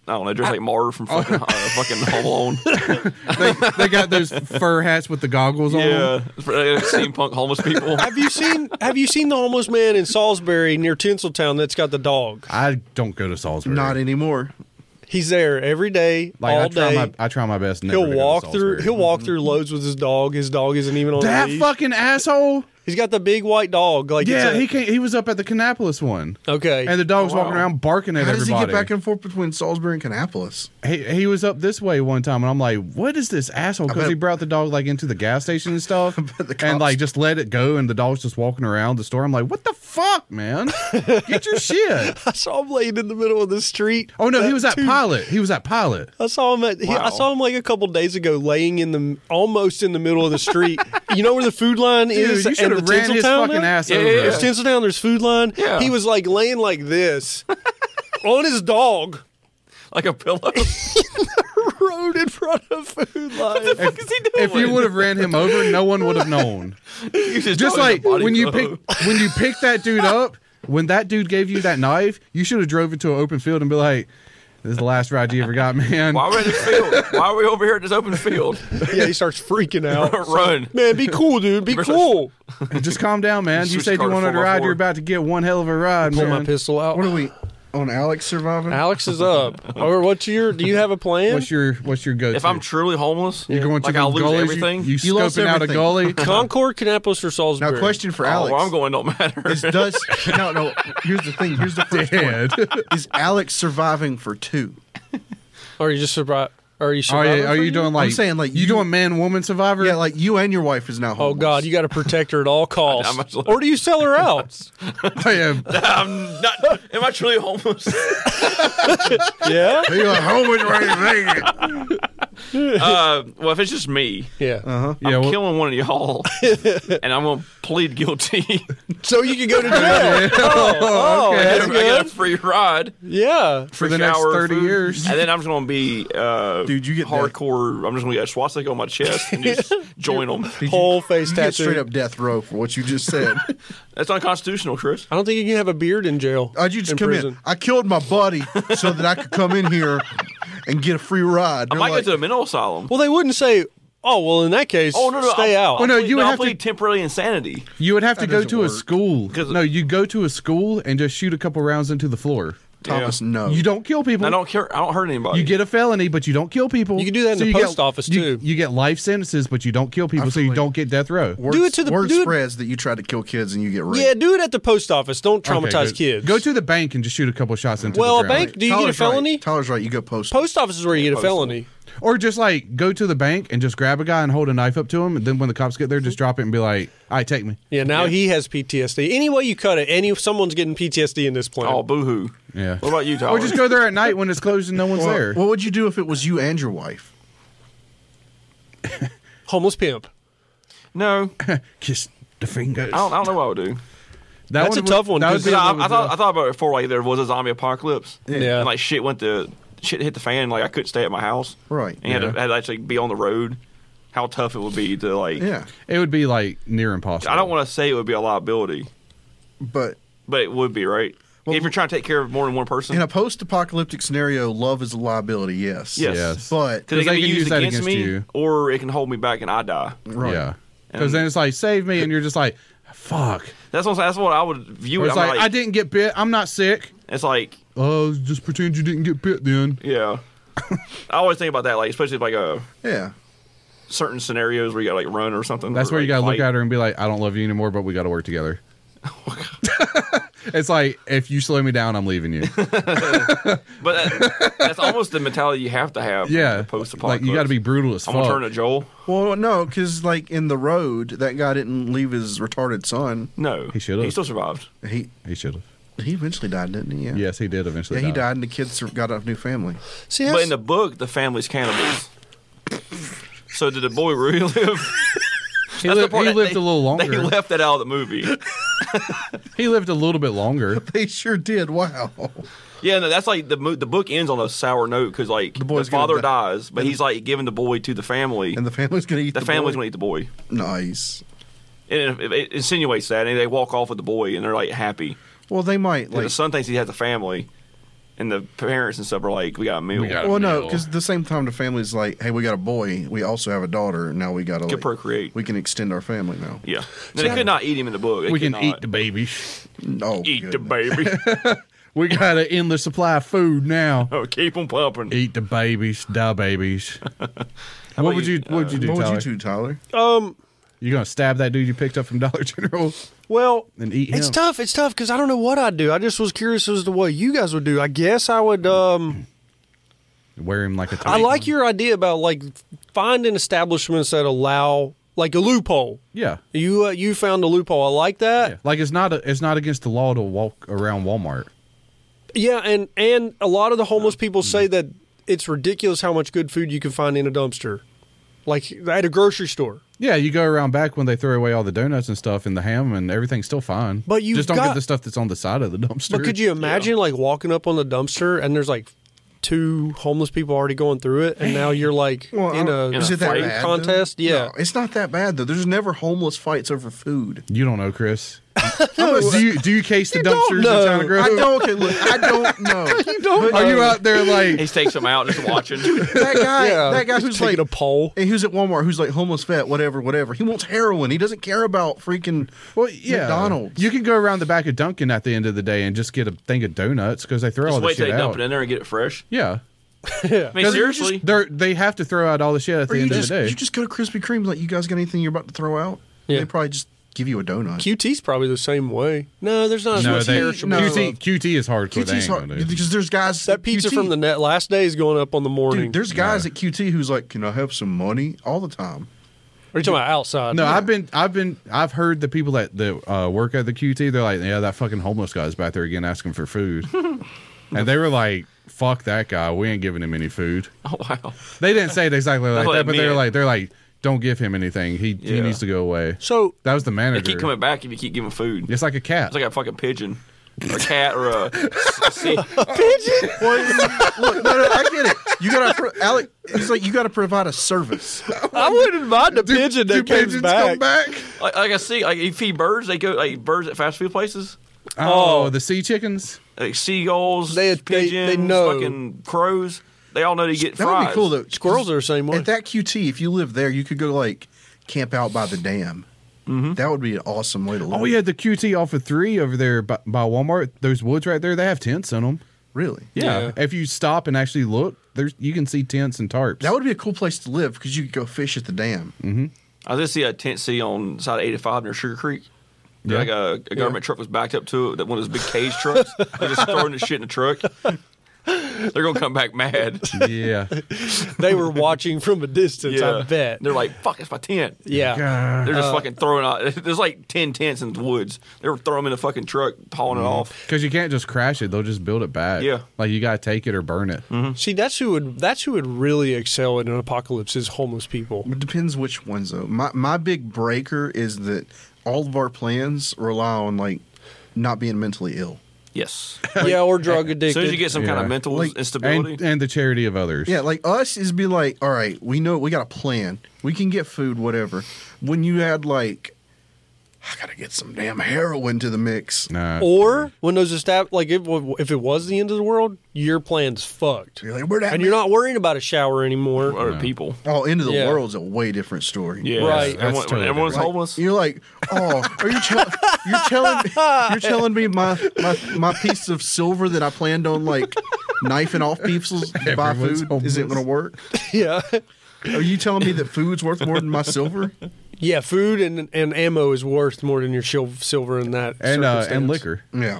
I don't know, dressed like Marv from fucking Home Alone. They got those fur hats with the goggles on. Yeah, steampunk homeless people. Have you seen the homeless man in Salisbury near Tinseltown that's got the dog? I don't go to Salisbury. Not anymore. He's there every day, all day. I try my best. Never He'll to go to walk through. Salisbury. He'll walk through loads with his dog. His dog isn't even on That the leash. fucking asshole. He's got the big white dog. Like Yeah, it's he was up at the Kannapolis one. okay. And the dog's walking around barking at How does everybody. he get back and forth between Salisbury and Kannapolis? He was up this way one time, and I'm like, "What is this asshole?" Because bet- he brought the dog like into the gas station and stuff, bet the and cops- like just let it go, and the dog's just walking around the store. I'm like, "What the fuck, man? Get your shit!" I saw him laying in the middle of the street. Oh no, he was at Pilot. He was at Pilot. I saw him I saw him like a couple days ago, laying almost in the middle of the street. You know where the food line Dude, is? you should and have the ran his Tinseltown fucking there? ass Yeah, over. yeah, it. There's Tinseltown. There's food line. Yeah. He was like laying like this on his dog. Like a pillow. Road in front of food line. What the fuck is he doing? If you would have ran him over, no one would have known. Just like when you pick that dude up, when that dude gave you that knife, you should have drove into an open field and be like, "This is the last ride you ever got, man." Why are we in this field? Why are we over here at this open field? Yeah, he starts freaking out. Run. Man, be cool, dude. Be cool. Just calm down, man. You Switch said the you car to wanted to 4x4. ride. You're about to get one hell of a ride, Pull man. my pistol out. What are we on? Alex surviving? Alex is up. Or do you have a plan? What's your go-to? If I'm truly homeless, you're going to like the I'll lose gullies, everything. You lost scoping out a everything. gully. Concord, Kannapolis, or Salisbury? Now, question for Oh, Alex: where I'm going don't matter. no. Here's the thing. Here's the first Dead. point. Is Alex surviving for two? Or you just survive? Are you Are surviving? you, are you doing like? I'm saying, like, you doing man-woman survivor? Yeah, like you and your wife is now Oh homeless. God, you got to protect her at all costs. How much left? Or do you sell her out? I am. I'm not. Am I truly homeless? Yeah. You're like, homeless right there. Well, if it's just me, Yeah. I'm Yeah, well- killing one of y'all, and I'm gonna plead guilty. So you can go to jail. Oh, Okay. that's I get a good. free ride Yeah. For the next shower, 30 food, years. and then I'm just gonna be Dude, you get hardcore. I'm just gonna get a swastika on my chest and just join them. Whole face You get tattoo. straight up death row for what you just said. That's unconstitutional, Chris. I don't think you can have a beard in jail. How'd you just in come prison. in? I killed my buddy so that I could come in here and get a free ride. I They're might like, go to a mental asylum. Well, they wouldn't say, "Oh, well, in that case, Oh no, stay out." Well, no, you would I'll have to- plead temporary insanity. You would have to That go doesn't to a work. school. 'Cause- No, you go to a school and just shoot a couple rounds into the floor. Thomas, no. You don't kill people. I don't care. I don't hurt anybody. You get a felony, but you don't kill people. You can do that in the you post office, you- too. You get life sentences, but you don't kill people, so you Absolutely. don't get death row. Word, Do it to the- word do it- spreads that you tried to kill kids and you get raped. Yeah, do it at the post office. Don't traumatize Okay, kids. Go to the bank and just shoot a couple shots into Well, the a ground. bank. Do you get a Tyler's felony? Right. Tyler's right. You go post. Post office is where you get a postal. felony. Or just like go to the bank and just grab a guy and hold a knife up to him, and then when the cops get there, just drop it and be like, "All right, take me." Yeah, now he has PTSD. Any way you cut it, someone's getting PTSD in this plan. Oh, boo-hoo. Yeah. What about you, Tyler? Or just go there at night when it's closed and no one's there. What would you do if it was you and your wife? Homeless pimp. No, Kiss the fingers. I don't know what I would do. That That's a tough one, That would 'cause be I, a little I bit thought rough. I thought about it before. Like there was a zombie apocalypse. Yeah. And like shit hit the fan. Like I couldn't stay at my house. Right. And had to actually be on the road. How tough it would be to like. Yeah. It would be like near impossible. I don't want to say it would be a liability, But but it would be, right? If you're trying to take care of more than one person. in a post-apocalyptic scenario, love is a liability. Yes. Yes. Yes. But Because it they can be can used use that against against me, you. or it can hold me back and I die. right. Yeah. Because then it's like, save me, and you're just like, fuck. That's what I would view Or it. it's I'm like, I didn't get bit. I'm not sick. It's like, Oh, just pretend you didn't get bit then. yeah. I always think about that, like especially like Yeah. certain scenarios where you got to like run or something. That's or, where you like, got to look fight. at her and be like, I don't love you anymore, but we got to work together. It's like, if you slow me down, I'm leaving you. But that's almost the mentality you have to have. Yeah. Post Like, apocalypse. you got to be brutal as I'm fuck. gonna turn to Joel. Well, no, because like in The Road, that guy didn't leave his retarded son. No, He should've. He still survived. He He should have. eventually died, didn't he? Yeah. Yes, he did eventually. Yeah, he die. died, and the kids got a new family. See, But that's- in the book, the family's cannibals. So did the boy really live? He, That's the lived, part he that lived they- a little longer. They left that out of the movie. He lived a little bit longer. They sure did. Wow. Yeah, no, that's like the book ends on a sour note because like the boy's gonna father die. dies, but he's like giving the boy to the family. And the family's gonna eat the family's boy? gonna eat the boy. Nice. And it insinuates that, and they walk off with the boy, and they're like happy. Well, they might And like. the son thinks he has a family, and the parents and stuff are like, we got a meal. Well, no, because at the same time, the family's like, hey, we got a boy. We also have a daughter. Now we got to procreate. We can extend our family now. Yeah. And they could not eat him in the book. We can eat the babies. Oh, eat the baby. We got an endless supply of food now. Oh, keep them pumping. Eat the babies, die babies. What would you do, What Tyler? would you do, Tyler? You gonna stab that dude you picked up from Dollar General Well, and eat him? it's tough. It's tough because I don't know what I'd do. I just was curious as to what you guys would do. I guess I would. Wear him like a I titan. like your idea about like finding establishments that allow like a loophole. Yeah. You found a loophole. I like that. Yeah. Like it's not against the law to walk around Walmart. Yeah, and a lot of the homeless people say that it's ridiculous how much good food you can find in a dumpster, like at a grocery store. Yeah, you go around back when they throw away all the donuts and stuff and the ham and everything's still fine. But you just don't get the stuff that's on the side of the dumpster. But could you imagine like walking up on the dumpster and there's like 2 homeless people already going through it, and now you're like in a is it that fight bad, contest? though? Yeah, No, it's not that bad though. There's never homeless fights over food. You don't know, Chris. do you case the dumpsters in know. China Grove? I don't. Okay, look, I don't know. you don't. Are you out there like He takes them out just watching. That guy who's taking like a poll. Hey, who's at Walmart? Who's like homeless vet? Whatever. He wants heroin. He doesn't care about freaking McDonald's. You can go around the back of Dunkin' at the end of the day and just get a thing of donuts because they throw all Just the wait till shit they out. dump it in there and get it fresh. Yeah. I mean, seriously. They have to throw out all the shit at the Or end you of the day. just go to Krispy Kreme. Like, you guys got anything you're about to throw out? Yeah. They probably just give you a donut. QT's probably the same way. No, there's not as much perishable stuff. QT is hardcore. They QT's ain't hard gonna do. because there's guys That at pizza QT from the last day is going up on the morning. Dude, there's guys at QT who's like, "Can I have some money?" all the time. Are you talking about outside? No, I've heard the people that work at the QT. They're like, yeah, that fucking homeless guy's back there again asking for food, and they were like, "Fuck that guy. We ain't giving him any food." Oh wow. They didn't say it exactly like That's what that, it but meant. they're like, don't give him anything. He needs to go away. So That was the They manager. keep coming back if you keep giving food. It's like a cat. It's like a fucking pigeon. Or a cat or a Look, no, I get it. You gotta, Alec. It's like you gotta provide a service. I wouldn't mind the pigeon that comes pigeons back. come back? like I see, like you feed birds, they go like birds at fast food places. Oh, the sea chickens. Like seagulls, They pigeons, know. fucking crows. They all know to get That fries. would be cool though. Squirrels are the same way. At that QT, if you live there, you could go like camp out by the dam. Mm-hmm. That would be an awesome way to live. Oh yeah, the QT off of 3 over there by Walmart. Those woods right there, they have tents in them. Really? Yeah. If you stop and actually look, you can see tents and tarps. That would be a cool place to live because you could go fish at the dam. I did see a tent C on side of 85 near Sugar Creek. Yeah. Like a government truck was backed up to it. That one of those big cage trucks. They're just throwing the shit in the truck. They're gonna come back mad. Yeah. They were watching from a distance, I bet. They're like, "Fuck, it's my tent." Yeah. They're just fucking throwing out. There's like 10 tents in the woods. They were throwing them in a fucking truck, hauling it off. Because you can't just crash it; they'll just build it back. Yeah. like you gotta take it or burn it. See, that's who would really excel in an apocalypse is homeless people. It depends which ones though. My big breaker is that all of our plans rely on like not being mentally ill. Yes. Yeah, or drug As addicted. soon as you get some kind Yeah. of mental Like- instability, And the charity of others. Yeah, like us is be like, all right, we know we got a plan. We can get food, whatever. When you add like, I gotta get some damn heroin to the mix. Nah. Or when those like if it was the end of the world, your plan's fucked, You're like, where'd that and you're not worrying about a shower anymore. other people. Oh, end of the Yeah. world's a way different story. Yeah. Right. Everyone, That's totally everyone's different. homeless. You're like, oh, are you you're telling me my piece of silver that I planned on like knifing off people to buy Everyone's food isn't homeless. going to work? Yeah, Are you telling me that food's worth more than my silver? yeah. Food and ammo is worth more than your silver in that and circumstance. liquor. Yeah.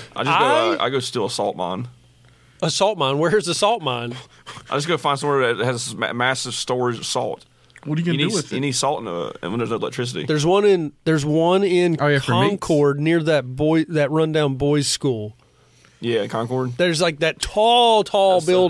I go steal a salt mine. A salt mine. Where's the salt mine? I just go find somewhere that has massive storage of salt. What are you going to do with You it? need salt and when there's no electricity. There's one in Oh, yeah, for meats? Concord near that rundown boys' school. Yeah, Concord. There's like that tall That's building.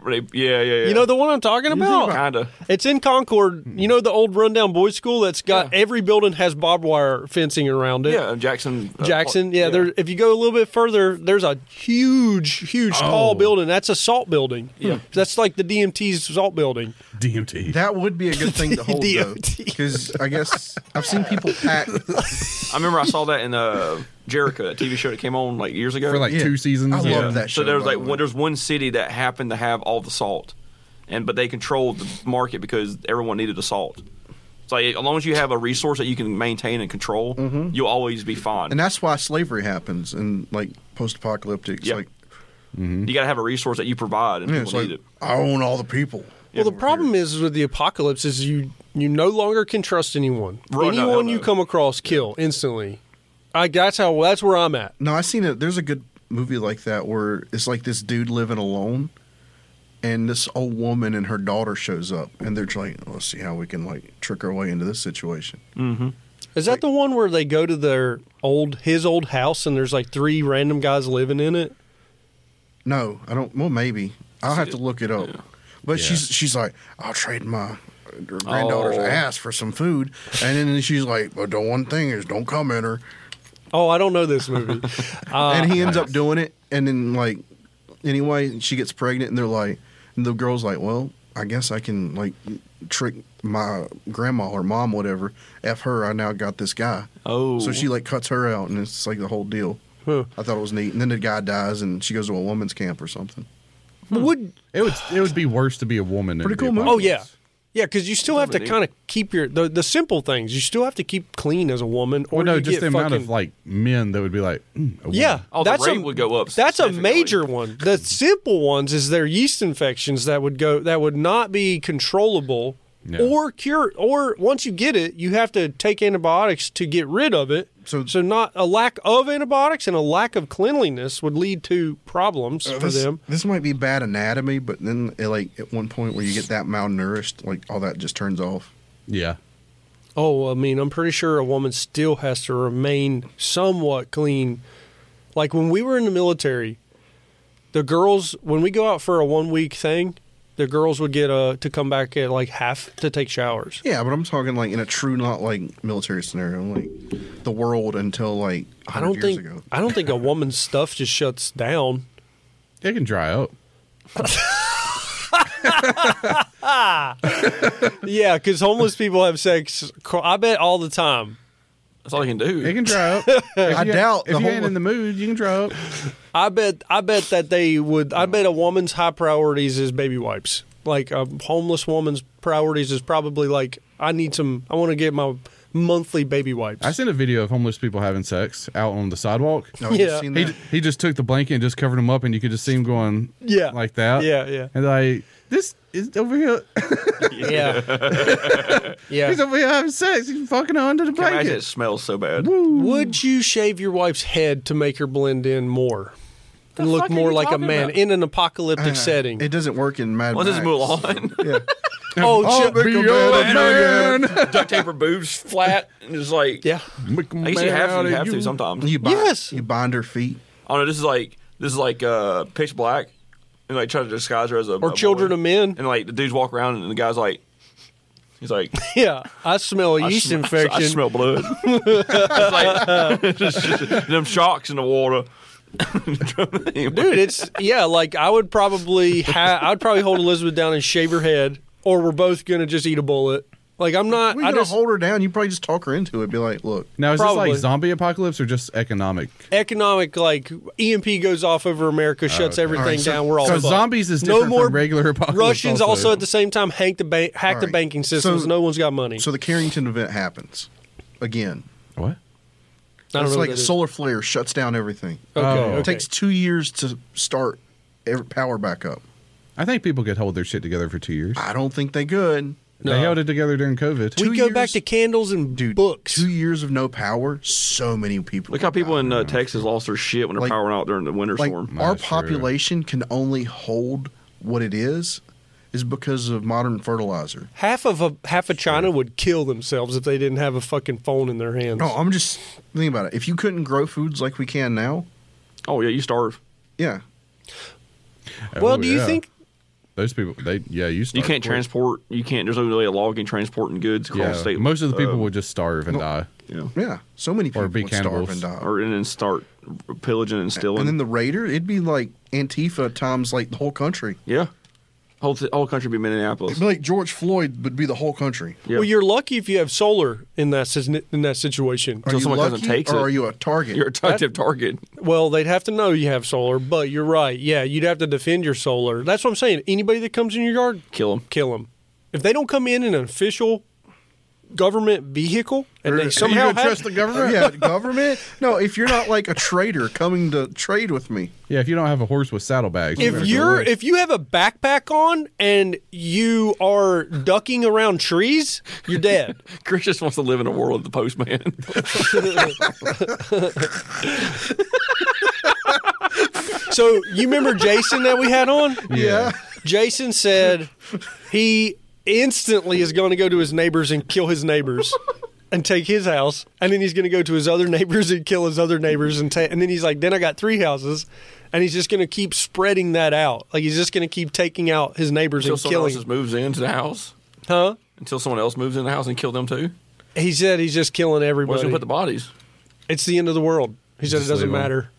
Yeah. You know the one I'm talking about? Kinda. It's in Concord. You know the old rundown boys' school that's got every building has barbed wire fencing around it. Yeah, Jackson. Yeah. There. If you go a little bit further, there's a huge, tall building. That's a salt building. Yeah, that's like the DMT's salt building. DMT. That would be a good thing to hold, though, DMT. because I guess I've seen people pack. I remember I saw that in Jericho, that TV show that came on like years ago. For like 2 seasons. I love that show. So there was there's one city that happened to have all the salt, but they controlled the market because everyone needed the salt. So as long as you have a resource that you can maintain and control, you'll always be fine. And that's why slavery happens in like post-apocalyptic. It's like you got to have a resource that you provide, and people need it. I own all the people. Well, the problem is with the apocalypse is you no longer can trust anyone. Right, anyone you come across, kill instantly. That's where I'm at. No, I seen it. There's a good movie like that where it's like this dude living alone, and this old woman and her daughter shows up, and they're like, "Let's see how we can like trick our way into this situation." Mm-hmm. Is that the one where they go to his old house and there's like 3 random guys living in it? No, I don't. Well, maybe I'll have to look it up. Yeah. But she's like, "I'll trade my granddaughter's ass for some food," and then she's like, "But the one thing is, don't come in her." Oh, I don't know this movie. And he ends up doing it, and then like anyway, she gets pregnant, and they're like, and the girl's like, "Well, I guess I can like trick my grandma or mom, whatever. F her, I now got this guy." Oh, So she like cuts her out, and it's like the whole deal. Huh. I thought it was neat. And then the guy dies, and she goes to a woman's camp or something. It would be worse to be a woman. Pretty than to cool be a movie. Oh, yeah. Yeah, because you still have to kind of keep the simple things. You still have to keep clean as a woman. Or Well, no, you just get the amount fucking- of like men that would be like, a woman. Yeah, Oh, the rate would go up That's a significantly. major one. The simple ones is their yeast infections that would not be controllable Yeah. or cure. Or once you get it, you have to take antibiotics to get rid of it. So not a lack of antibiotics and a lack of cleanliness would lead to problems for them. This might be bad anatomy, but then like at one point where you get that malnourished, like all that just turns off. Yeah. Oh, I mean, I'm pretty sure a woman still has to remain somewhat clean. Like when we were in the military, the girls, when we go out for a 1-week thing, the girls would get to come back at like half to take showers. Yeah, but I'm talking like in a true, not like military scenario, like the world until like 100 years ago. I don't think a woman's stuff just shuts down. It can dry up. Yeah, because homeless people have sex, I bet, all the time. That's all you can do. It can dry up. I doubt if you ain't in the mood, you can dry up. I bet that they would. I bet a woman's high priorities is baby wipes. Like a homeless woman's priorities is probably like, I want to get my monthly baby wipes. I sent a video of homeless people having sex out on the sidewalk. No, you've Yeah. seen that? He just took the blanket and just covered him up, and you could just see him going like that. Yeah. And like, this is over here. Yeah. Yeah. He's over here having sex. He's fucking under the Can you imagine blanket. it smells so bad. Would you shave your wife's head to make her blend in more? And look fuck are more you like a talking man about? in an apocalyptic setting. It doesn't work in Mad Let's Max. just move on. Yeah. Oh, I'll be your man. Duct tape her boobs flat and just like yeah. Make a I guess man you out have of to you. sometimes. You bind, Yes. You bind her feet. Oh no, this is like Pitch Black, and like try to disguise her as a Or Children boy. of Men. and like the dudes walk around and the guy's like, he's like, Yeah. I smell a yeast infection. I smell blood. It's like just them sharks in the water. Dude, it's like I would probably I'd probably hold Elizabeth down and shave her head, or we're both gonna just eat a bullet. Like I'm not. Well, you gotta hold her down. You probably just talk her into it. Be like, look. Now, is Probably. this like zombie apocalypse or just economic? economic, like EMP goes off over America, shuts everything All right, so- down. We're all So fucked. zombies is No different more from regular apocalypse. Russians also at the same time hack the All right. banking systems. So- no one's got money. So the Carrington event happens again. What? I don't It's know like what a that is. solar flare shuts down everything. Okay, Oh. okay. It takes 2 years to start power back up. I think people could hold their shit together for 2 years. I don't think they could. No. They held it together during COVID. Two we go back years- to candles and Dude, books. 2 years of no power. So many people. Look how people in Texas lost their shit when their Like- power went out during the winter like storm. our That's true. population can only hold what it is because of modern fertilizer. half of China would kill themselves if they didn't have a fucking phone in their hands. No, I'm just thinking about it. If you couldn't grow foods like we can now, Oh yeah, you starve. yeah. well, Oh, do you yeah. think Those people, you start. You can't transport. You can't. There's no really a logging transporting goods across state. Most of the people would just starve and die. Yeah, so many people Or be would starve cannibals. and die. and then start pillaging and stealing. And then the raider, it'd be like Antifa times like the whole country. yeah, whole country would be Minneapolis. It'd be like George Floyd would be the whole country. Yeah. Well, you're lucky if you have solar in that situation. Are you someone lucky, doesn't take or it. are you a target? You're a tactic target. Well, they'd have to know you have solar, but you're right. Yeah, you'd have to defend your solar. That's what I'm saying. Anybody that comes in your yard, Kill them. kill them. If they don't come in an official government vehicle and they somehow you gonna trust the government? Yeah, government. No, if you're not like a trader coming to trade with me, Yeah, if you don't have a horse with saddlebags. if you have a backpack on and you are ducking around trees, you're dead. Chris just wants to live in a world of the postman. So you remember Jason that we had on? yeah. Jason said he instantly is going to go to his neighbors and kill his neighbors and take his house, and then he's going to go to his other neighbors and kill his other neighbors, and then he's like, then I got 3 houses, and he's just going to keep spreading that out. Like he's just going to keep taking out his neighbors Until and someone killing. else just moves into the house. Huh? Until someone else moves in the house and kill them too. He said he's just killing Where's everybody. he gonna put the bodies? It's the end of the world. He said it Just doesn't leave 'em. matter.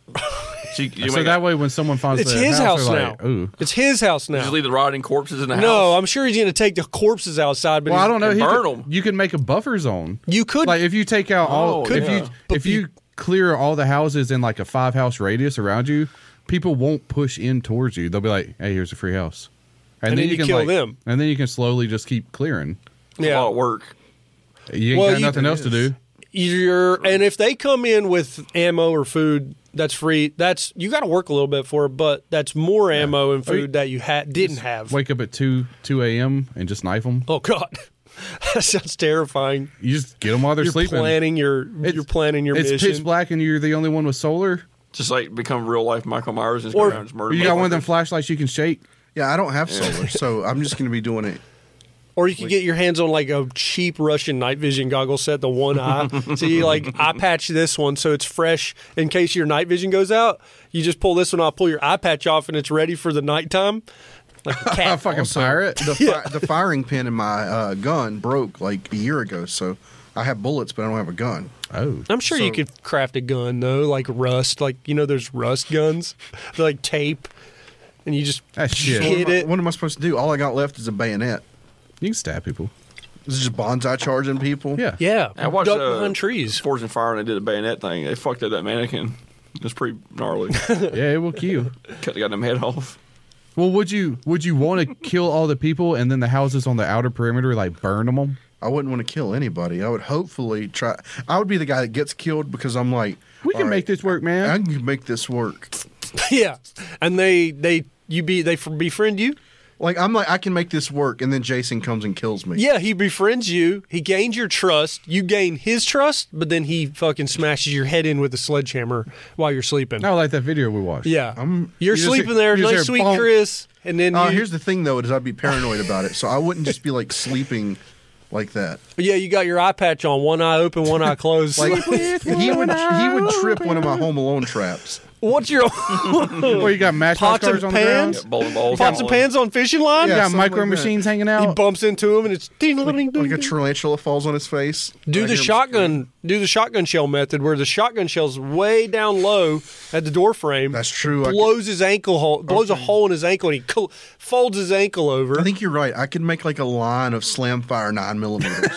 So that way, when someone finds It's the his house they're now. like, ooh. It's his house now. just leave the rotting corpses in the No, house. I'm sure he's going to take the corpses outside. But Well, I don't know. And He burn could- 'em. You can make a buffer zone. You could. Like if you take out all, Oh, yeah. if you clear all the houses in like a 5-house radius around you, people won't push in towards you. They'll be like, "Hey, here's a free house," And then you can kill like, them. and then you can slowly just keep clearing. It's a lot of work. You ain't Well, got you- nothing else to do. And if they come in with ammo or food that's free, that's you got to work a little bit for it, but that's more ammo and food that you didn't have. Wake up at 2 a.m. and just knife them. Oh God, that sounds terrifying. You just get them while they're You're sleeping. planning your It's mission. pitch black and you're the only one with solar. Just like become real life Michael Myers and just Or- go around and just murder. Or you got one of them motherfuckers. flashlights you can shake. Yeah, I don't have solar, so I'm just going to be doing it. Or you could get your hands on like a cheap Russian night vision goggle set, the one eye. So you like eye patch this one so it's fresh in case your night vision goes out. You just pull this one off, pull your eye patch off, and it's ready for the nighttime. Like a A cat. fucking pirate. The firing pin in my gun broke like a year ago, so I have bullets, but I don't have a gun. Oh. I'm sure you could craft a gun though, like rust. Like there's rust guns, they're like tape, and you just That's shit. hit it. What am I supposed to do? All I got left is a bayonet. You can stab people. Is it just bonsai charging people? Yeah. Yeah, I watched duck behind trees. Forged and Fire, and they did a bayonet thing. They fucked up that mannequin. It was pretty gnarly. Yeah, it will kill you. Cut the goddamn head off. Well, would you want to kill all the people and then the houses on the outer perimeter, like burn them? I wouldn't want to kill anybody. I would hopefully try. I would be the guy that gets killed because I'm like, We can all make this work, I man. can make this work. Yeah, and they befriend you. Like I'm like I can make this work, and then Jason comes and kills me. Yeah, he befriends you. He gains your trust. You gain his trust, but then he fucking smashes your head in with a sledgehammer while you're sleeping. I like that video we watched. Yeah, I'm- you're you just- sleeping there, you just nice hear sweet bonk. Chris, and then Here's the thing though, is I'd be paranoid about it, so I wouldn't just be like sleeping like that. yeah, you got your eye patch on, one eye open, one eye closed. Like he would trip one of my Home Alone traps. What's your Or you got matchbox Pots and cars on the ground. pans? Bowling balls. pots and pans on fishing line? You Yeah, got something micro like that. machines hanging He out. bumps into him, and it's Like a tarantula falls on his face. do I the hear him shotgun shell method, where the shotgun shell's way down low at the door frame. That's true. Blows his ankle hole, blows a hole in his ankle, and he folds his ankle over. I think you're right. I could make like a line of slam fire 9mm.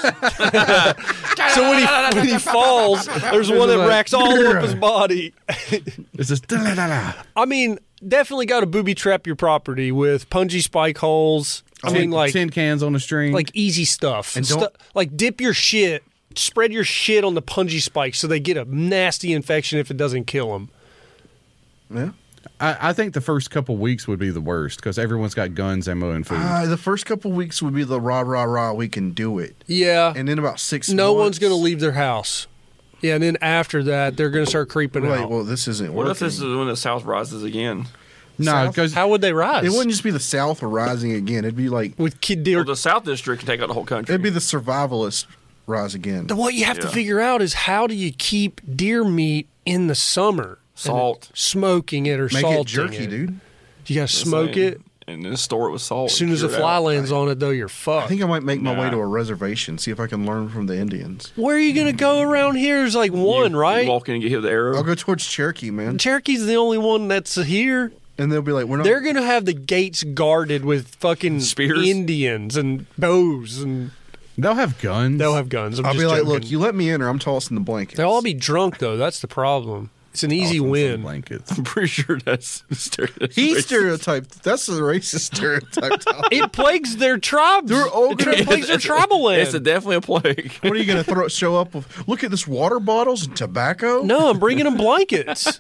So when he falls, there's one that like, racks all up his body. It's just da-la-la-la. I mean, definitely got to booby trap your property with punji spike holes. I mean, like tin cans on the string. easy stuff. And don't- like dip your shit, spread your shit on the punji spikes so they get a nasty infection if it doesn't kill them. Yeah. I think the first couple weeks would be the worst because everyone's got guns, ammo, and food. The first couple weeks would be the rah, we can do it. Yeah. And then about 6 months. No one's going to leave their house. Yeah, and then after that, they're going to start creeping Wait, out. well, this isn't What working. if this is when the South rises again? No, South? because How would they rise? It wouldn't just be the South rising again. It'd be like, With kid deer. Well, the South District can take out the whole country. it'd be the survivalist rise again. What you have to Yeah. figure out is how do you keep deer meat in the summer? Salt. And smoking it or Make salting it jerky, dude. You got to smoke it. and then store it with salt. As soon as a fly lands on it, though, you're fucked. I think I might make my way to a reservation, see if I can learn from the Indians. Where are you going to go around here? There's like one, right? You walk in and get hit with the arrow. I'll go towards Cherokee, man. Cherokee's the only one that's here. And they'll be like, we're not. They're going to have the gates guarded with fucking Spears? Indians and bows, and They'll have guns. they'll have guns. I'll just be like, joking. look, you let me in or I'm tossing the blankets. They'll all be drunk, though. That's the problem. It's an easy Tossing some win. Blankets. I'm pretty sure that's stereotype. He stereotyped. That's a racist stereotype. Tom. It plagues their tribes. They're all gonna- It plagues their tribal land. It's definitely a plague. What are you going to show up with? Look at this water bottles and tobacco? No, I'm bringing them blankets.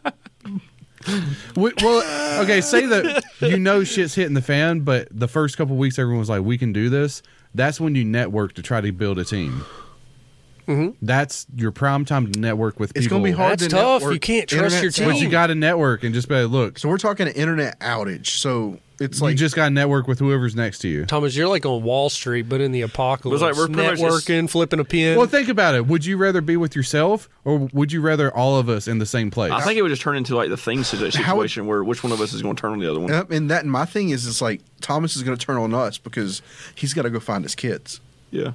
Well, okay, say that shit's hitting the fan, but the first couple weeks everyone was like, we can do this. That's when you network to try to build a team. Mm-hmm. That's your prime time to network with people. It's going to be hard That's to tough. network You can't trust internet your sound. But you got to network and just be like, look, So we're talking an internet outage. So it's you like just got to network with whoever's next to you. Thomas, you're like on Wall Street, but in the apocalypse. It's like we're pretty much networking, flipping a pin. Well, think about it. Would you rather be with yourself or would you rather all of us in the same place? I think it would just turn into like the thing situation where which one of us is going to turn on the other one. and my thing is, it's like Thomas is going to turn on us because he's got to go find his kids. Yeah.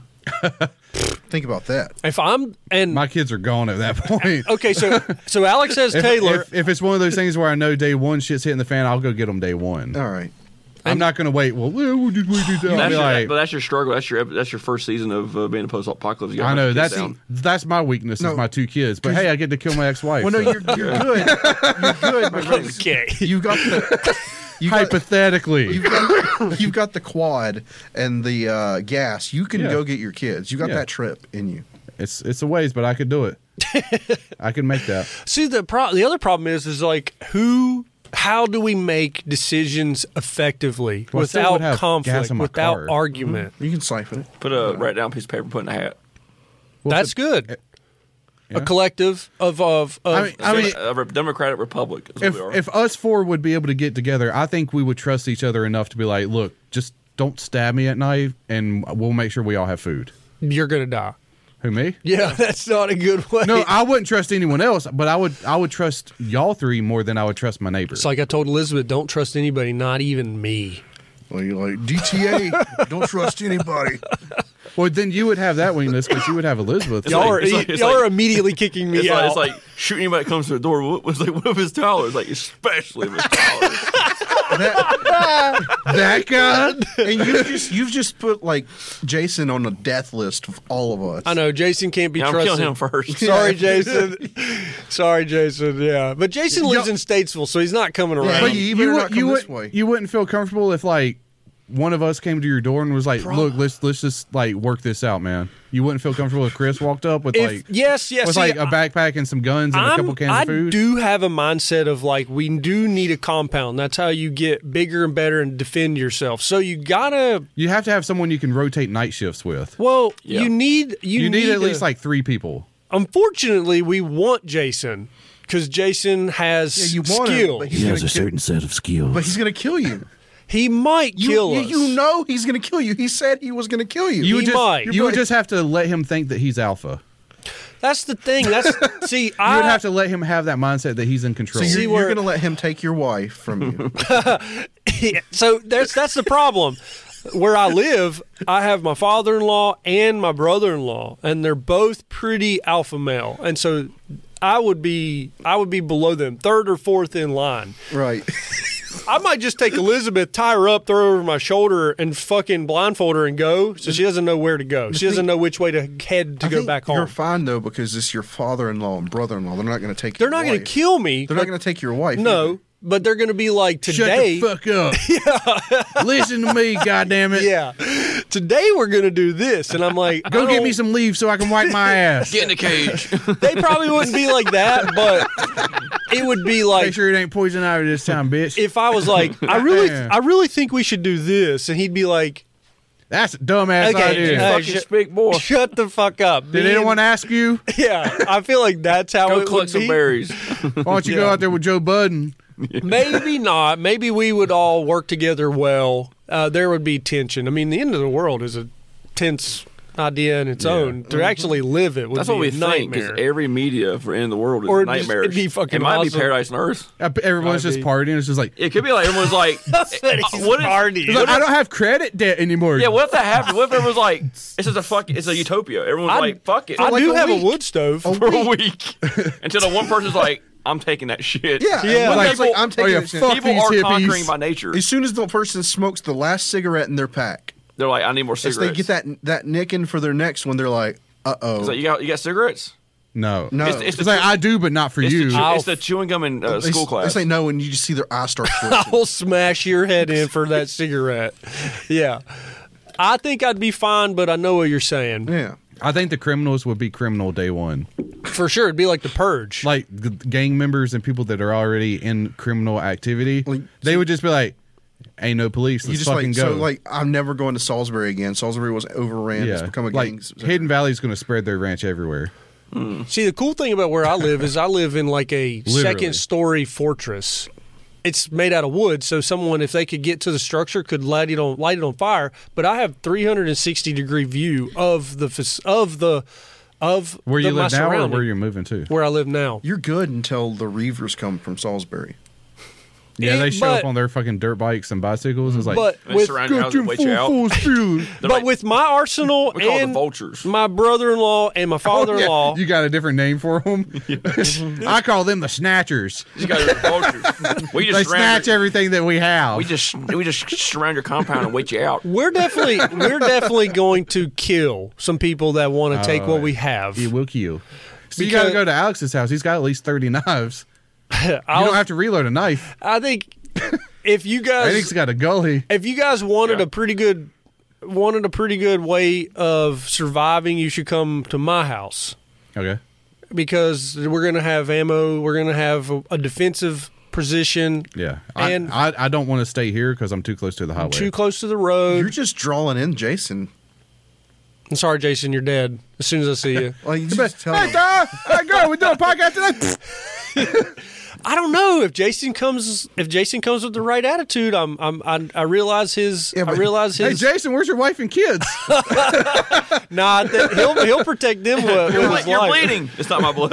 Think about that. if I'm and My kids are gone at that point. okay, so Alex says If, Taylor. if it's one of those things where I know day one shit's hitting the fan, I'll go get them day one. All right. I'm not going to wait. Well, we'll just wait this out. I'll be like, But that's your struggle. That's your first season of being a post-apocalypse. You gotta I know hunt your kids that's down. my weakness No. is my two kids. But hey, I get to kill my ex-wife. Well, no, so. you're good. You're good because Okay. you got the. Hypothetically. You've got the quad and the gas. You can Yeah. go get your kids. You got Yeah. that trip in you. It's a ways, but I could do it. I can make that. See, the other problem is like how do we make decisions effectively Well, I still would without have gas conflict, in my without car. argument? You can siphon it. Write down a piece of paper, put in a hat. Well, That's if- good. Yeah. A collective of I mean, a Democratic Republic is what we are. if us four would be able to get together, I think we would trust each other enough to be like, look, just don't stab me at night, and we'll make sure we all have food. you're gonna die. Who, me? Yeah, that's not a good way. No, I wouldn't trust anyone else, but I would trust y'all three more than I would trust my neighbor. It's like I told Elizabeth, don't trust anybody, not even me. Well, you're like DTA. Don't trust anybody. Well, then you would have that weakness because you would have Elizabeth. Y'all are it's y'all like- are immediately kicking me out. It's like shooting anybody that comes to the door. What if it's Tyler? It's like especially if it's Tyler. that guy. And you've just put like Jason on the death list of all of us. I know Jason can't be Yeah, I'm trusted. killing him first. Sorry, Jason. Sorry, Jason. Yeah, but Jason lives in Statesville, so he's not coming around. Yeah, But you better not come this way. You wouldn't feel comfortable if like one of us came to your door and was like, "Look, let's just like work this out, man." You wouldn't feel comfortable if Chris walked up with If- like yes, with see, like a backpack and some guns and a couple cans I of food. do have a mindset of like we do need a compound. That's how you get bigger and better and defend yourself. So you gotta. You have to have someone you can rotate night shifts with. Well, Yeah. you need at least like 3 people. Unfortunately, we want Jason because Jason has you want him, skill. but he's gonna kill- set of skills. But he's going to kill you. He might kill us. You know he's going to kill you. He said he was going to kill you. You would He might. just you would just have to let him think that he's alpha. That's the thing. That's see. You would have to let him have that mindset that he's in control. So See you're where- going to let him take your wife from you. So that's the problem. Where I live, I have my father-in-law and my brother-in-law, and they're both pretty alpha male, and so I would be below them, third or fourth in line. Right. I might just take Elizabeth, tie her up, throw her over my shoulder, and fucking blindfold her and go. So she doesn't know where to go. She doesn't know which way to head to I go think back You're home. fine though because it's your father-in-law and brother-in-law. They're not going to take. They're your not going to wife. kill me. They're but- not going to take your wife. No, either. but they're going to be like Shut today. the fuck up. Listen to me, goddammit. Yeah, today we're going to do this, and I'm like, Go I get don't- me some leaves so I can wipe my ass. Get in the cage. They probably wouldn't be like that, but it would be like Make sure it ain't poison ivy this time, bitch. if I was like, I really think we should do this, and he'd be like, That's a dumbass Okay, idea. hey, Fucking speak more. shut the fuck up. Did anyone ask you? Yeah, I feel like that's how Go it would collect some be. berries. Why don't you go Yeah. out there with Joe Budden? Maybe not. Maybe we would all work together well. There would be tension. I mean, the end of the world is a tense idea in its own. To actually live it would That's be what we a think. nightmare. Because every media for in the world is Or nightmares. it'd be fucking it might awesome. be paradise on earth. Everyone's just partying. It's just like, It could be like everyone's like, what party. it's like, I don't have credit debt anymore. Yeah, what if that happened? What if everyone's like, it's a utopia. Everyone's like, fuck it. I like do a have week. a wood stove. for a week. Until the one person's like, I'm taking that shit. Yeah, Yeah. one Like, guy's like, I'm taking yeah, this shit. fuck People these are hippies. conquering by nature. As soon as the person smokes the last cigarette in their pack, They're like, I need more as they cigarettes. get that nicking for their next one, they're like, uh-oh. It's like, you got cigarettes? No. No. It's It's like, I do, but not for It's you. it's the chewing gum in school class. They say no, and you just see their eyes start twitching. I'll smash your head in for that cigarette. Yeah. I think I'd be fine, but I know what you're saying. Yeah. I think the criminals would be criminal day one. For sure. It'd be like the purge. Like gang members and people that are already in criminal activity, Like, they would just be like, ain't no police. You Let's just fucking like, go. so like, I'm never going to Salisbury again. Salisbury was overran. It's become a like gang. Hidden Valley's going to spread their ranch everywhere. See, the cool thing about where I live is I live in like a Literally. second-story fortress. It's made out of wood, so someone, if they could get to the structure, could light it on fire. But I have 360-degree view of Where you my live now, or surrounding. where you're moving to? Where I live now. You're good until the Reavers come from Salisbury. Yeah, they show but- up on their fucking dirt bikes and bicycles. It's like, But They with surround your house and wait you out. speed. They're but like, with my arsenal we call them and vultures. my brother-in-law and my father-in-law, Oh, You got a different name for them? I call them the snatchers. You guys are vultures. We They just snatch everything that we have. We just surround your compound and wait you out. we're definitely going to kill some people that want to take what we have. He will kill. So you Because- got to go to Alex's house. He's got at least 30 knives. You don't have to reload a knife. I think if you I guys think he's got a gully. if you guys wanted a pretty good way of surviving, you should come to my house Okay. because we're going to have ammo. We're going to have a defensive position. Yeah. And- I don't want to stay here because I'm too close to the highway. Too close to the road. You're just drawing in Jason. I'm sorry, Jason, you're dead. As soon as I see you, Like, you just tell Hey, him. Dad! Hey, girl, we doing a podcast today? I don't know if Jason comes with the right attitude. I realize his. Yeah, I but- realize Hey, his. Jason, where's your wife and kids? Nah, he'll protect them with his You're life. bleeding. It's not my blood.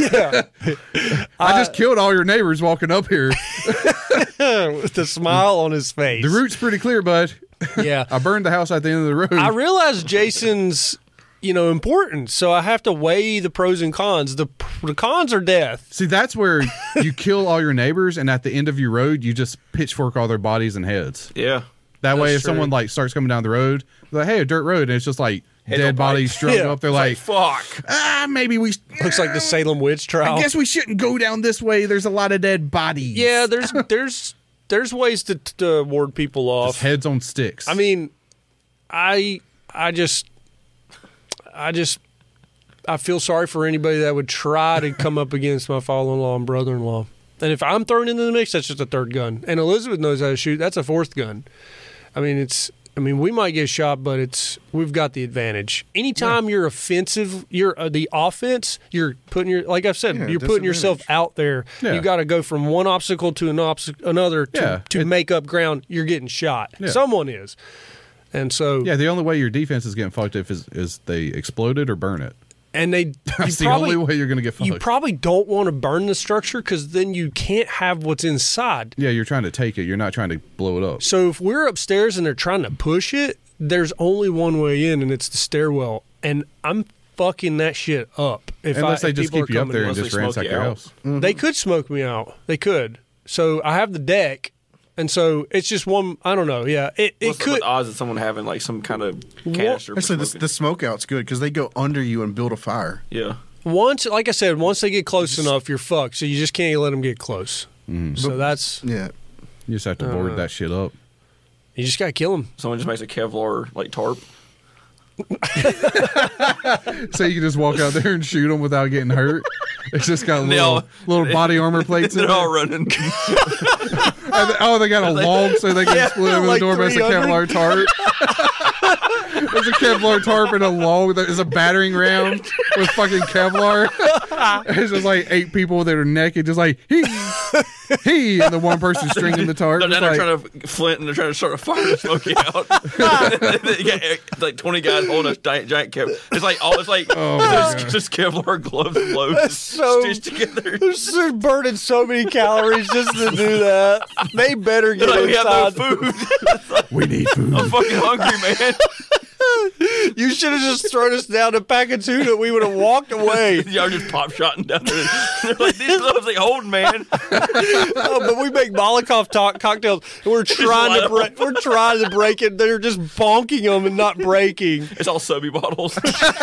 I just killed all your neighbors walking up here. with a smile on his face. The route's pretty clear, bud. Yeah, I burned the house at the end of the road. I realize Jason's, important, so I have to weigh the pros and cons. The cons are death. See, that's where you kill all your neighbors, and at the end of your road, you just pitchfork all their bodies and heads. Yeah. That way, if true. someone like starts coming down the road, they're like, hey, a dirt road, and it's just like dead on bike. bodies strung Yeah. up. They're like, Fuck. maybe we. Looks like the Salem witch trial. I guess we shouldn't go down this way. There's a lot of dead bodies. Yeah, there's ways to ward people Just off. heads on sticks. I mean, I feel sorry for anybody that would try to come up against my father-in-law and brother-in-law. And if I'm thrown into the mix, that's just a third gun. And Elizabeth knows how to shoot. That's a fourth gun. I mean, we might get shot, but we've got the advantage. Anytime you're offensive, you're the offense. You're putting like I've said, you're putting yourself out there. Yeah. You got to go from one obstacle to another Yeah. to make up ground. You're getting shot. Yeah. Someone is, and so yeah, the only way your defense is getting fucked up is they explode it or burn it. and they That's you the probably, only way you're going to get fucked. you probably don't want to burn the structure because then you can't have what's inside. Yeah, you're trying to take it. You're not trying to blow it up. So if we're upstairs and they're trying to push it, there's only one way in, and it's the stairwell. And I'm fucking that shit up. Unless they if just people keep are you up coming there in. and Unless just they smoke ransack you your out. house. They could smoke me out. They could. So I have the deck, and so it's just one. I don't know. Yeah, it What's could. the odds of someone having like some kind of canister? for Actually, smoking? the smoke out's good because they go under you and build a fire. Yeah. Once, like I said, once they get close enough, you're fucked. So you just can't let them get close. Mm-hmm. So that's Yeah. You just have to board that shit up. you just gotta kill them. Someone just makes a Kevlar like tarp. So you can just walk out there and shoot them without getting hurt. It's just got They all- little body armor plates in They're it. all running. They got a log so they can split over the like door, but it's a 300. Kevlar tarp. There's a Kevlar tarp and a log. There's a battering ram with fucking Kevlar. It's just like 8 people that are naked, just like, he and the one person stringing the tarp. They're like, trying to flint and they're trying to start a fire to smoke it out. You got, like 20 guys holding a giant Kevlar. It's like just Kevlar gloves and loads stitched together. They're burning so many calories just to do that. They better get we have no inside. food. we need food. I'm fucking hungry, man. You should have just thrown us down a pack of tuna. We would have walked away. Y'all just pop shotting down there. They're like, these gloves ain't holding, man. Oh, but we make Molotov cocktails. And we're trying to break it. They're just bonking them and not breaking. It's all Sobe bottles.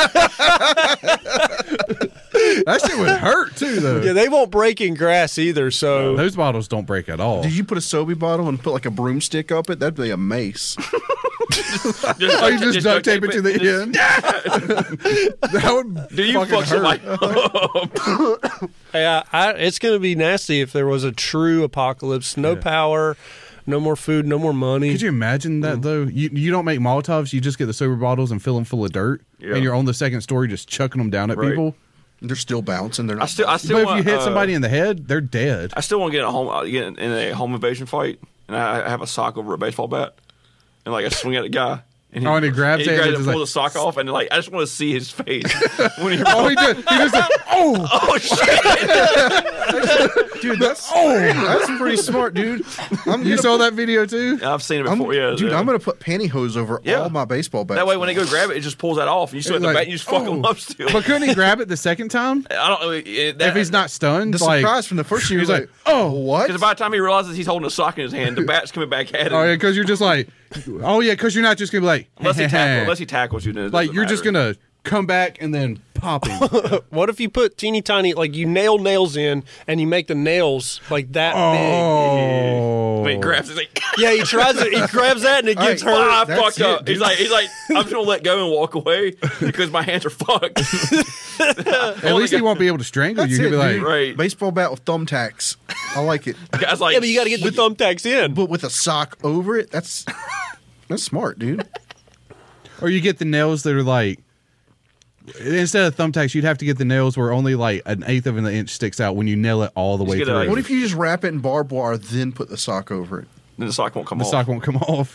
That shit would hurt too, though. Yeah, they won't break in grass either. So Those bottles don't break at all. Did you put a Sobe bottle and put like a broomstick up it? That'd be a mace. Oh, you just duct tape it to the end? That would Do you fucking fuck somebody hurt. up? yeah, it's going to be nasty if there was a true apocalypse. No power, no more food, no more money. Could you imagine that, though? You don't make Molotovs. You just get the sober bottles and fill them full of dirt. Yeah. And you're on the second story just chucking them down at Right. people. They're still bouncing. They're not. I still But if want, you hit somebody in the head, they're dead. I still want to get in a home invasion fight, and I have a sock over a baseball bat, and like I swing at a guy. And And he grabs it and and it's pull like- the sock off, and like I just want to see his face when he. Oh, he did. He just like, oh, Oh shit! dude, that's pretty smart, dude. you saw that video too? I've seen it before. Dude, yeah. I'm gonna put pantyhose over Yeah. all my baseball bats. That way, when they go grab it, it just pulls that off. And you swing at the Like, bat, and you just fuck him up still. But couldn't he grab it the second time? I don't know If he's not stunned, the like, surprise from the first year, he's was like, oh, what? Because by the time he realizes he's holding a sock in his hand, the bat's coming back at him. oh yeah, because you're just like, oh yeah, because you're not just gonna be like, Unless he tackles you, then it like doesn't you're just matter. gonna come back and then pop him. What if you put teeny tiny, like you nail nails in, and you make the nails like that Oh, When he grabs it, he's like, big? Yeah, he grabs that and it gets All right, hurt. I That's fucked it, up. dude. He's like, I'm just gonna let go and walk away because my hands are fucked. At least he won't be able to strangle That's you. He'll it, be like, dude. Right. Baseball bat with thumbtacks. I like it, Guys like, Yeah, but you got to get the thumbtacks in. but with a sock over it. That's smart, dude. or you get the nails that are like, instead of thumbtacks, you'd have to get the nails where only like an eighth of an inch sticks out when you nail it all the way get through. a- What if you just wrap it in barbed wire, then put the sock over it? then the sock won't come the off. sock won't come off?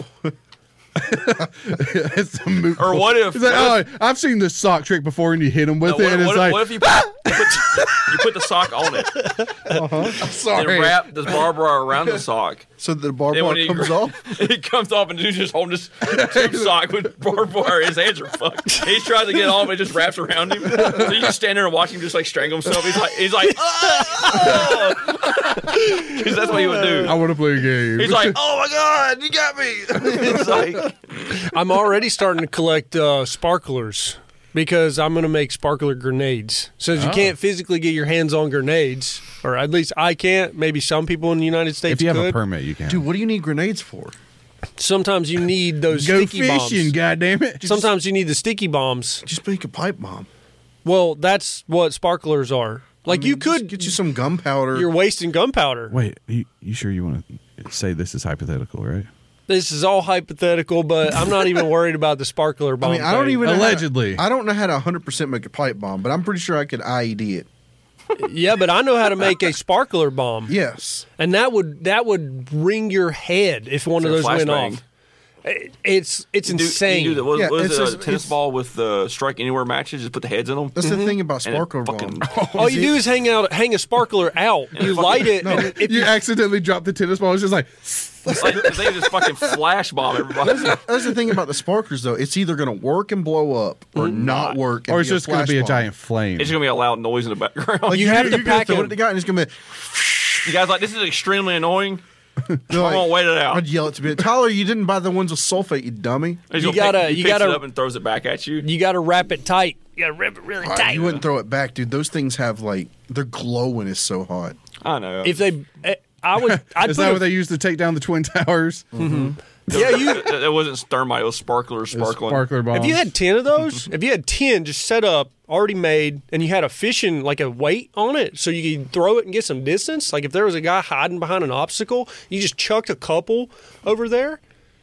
It's a moot Or point. what if- It's like, oh, I've seen this sock trick before, and you hit him with No, it, and it's what like, if you put the sock on it sorry. and wrap this barbed wire around the sock? So the barbed Then wire when he comes off. It comes off, and dude's just holding this sock with barbed wire. His hands are fucked. He's trying to get off, and it just wraps around him. So you just stand there and watch him just like strangle himself. He's like, oh! 'Cause that's what he would do. I want to play a game. He's like, oh my god, you got me! It's like, I'm already starting to collect sparklers because I'm going to make sparkler grenades. Since you can't physically get your hands on grenades, or at least I can't. Maybe some people in the United States if you have could. a permit, you can. Dude, what do you need grenades for? Sometimes you need those Go sticky fishing, bombs. goddammit. Sometimes you need the sticky bombs. Just make a pipe bomb. Well, that's what sparklers are. Like you Just could get you some gunpowder. You're wasting gunpowder. Wait, you sure you want to say this is hypothetical, right? This is all hypothetical, but I'm not even worried about the sparkler bomb. I mean, I don't thing. even know how to- Allegedly. I don't know how to 100% make a pipe bomb, but I'm pretty sure I could IED it. Yeah, but I know how to make a sparkler bomb. Yes. And that would ring your head if one of those went flashbang. off. It's insane. You do that. What Yeah, was it's it, a just- tennis it's- ball with the strike anywhere matches? Just put the heads in them. That's the thing about And it sparkler fucking- bomb. All you do is hang a sparkler out. You light it, and if You you accidentally drop the tennis ball. It's just like, It's like they just fucking flash bomb everybody. That's the thing about the sparklers, though. It's either going to work and blow up or not work. And or it's be just going to be a flash bomb. giant flame. It's just gonna be a loud noise in the background. Like You have to you're gonna pack throw it it. at the guy, and it's going to be. You guys like this is extremely annoying. They're I'm like, gonna wait it out. I'd yell it to me. Tyler, you didn't buy the ones with sulfate, you dummy. He's You gonna gotta- he you picks gotta- it up and throws it back at you. you got to wrap it tight. You got to wrap it really tight. You wouldn't throw it back, dude. Those things have like their glowing is so hot. I know. If they, I would. I'd is put that a- what they used to take down the Twin Towers? Yeah, you. it wasn't thermite. It was sparkler sparkling. Sparkler bombs. If you had 10 of those, if you had 10 just set up, already made, and you had a fishing, like a weight on it, so you could throw it and get some distance, like if there was a guy hiding behind an obstacle, you just chucked a couple over there,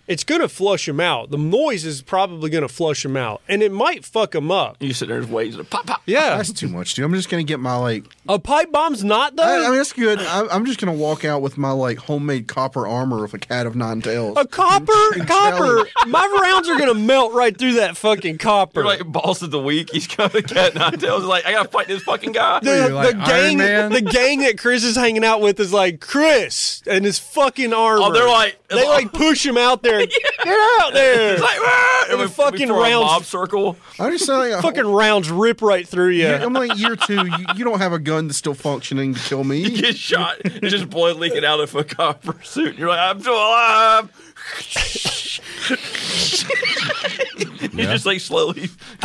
it's going to flush them out. The noise is probably going to flush them out, and it might fuck them up. You sit there just waiting to pop, pop. Yeah. That's too much, dude. I'm just gonna get my like. A pipe bomb's not, though? I mean, that's good. I'm just gonna walk out with my like homemade copper armor of a cat of nine tails. A copper? My rounds are going to melt right through that fucking copper. You're like boss of the week. He's got a cat nine tails. Like, I gotta fight this fucking guy. The gang that Chris is hanging out with is like, Chris and his fucking armor. Oh, they're like, they like push him out there. Get out there. It's like, "Ah!" And the fucking we form a rounds, mob circle. I'm just saying, fucking rounds rip right through you. I'm like year 2. You don't have a gun that's still functioning to kill me. You get shot. There's just blood leaking out of a copper suit. You're like, I'm still alive. You just like slowly.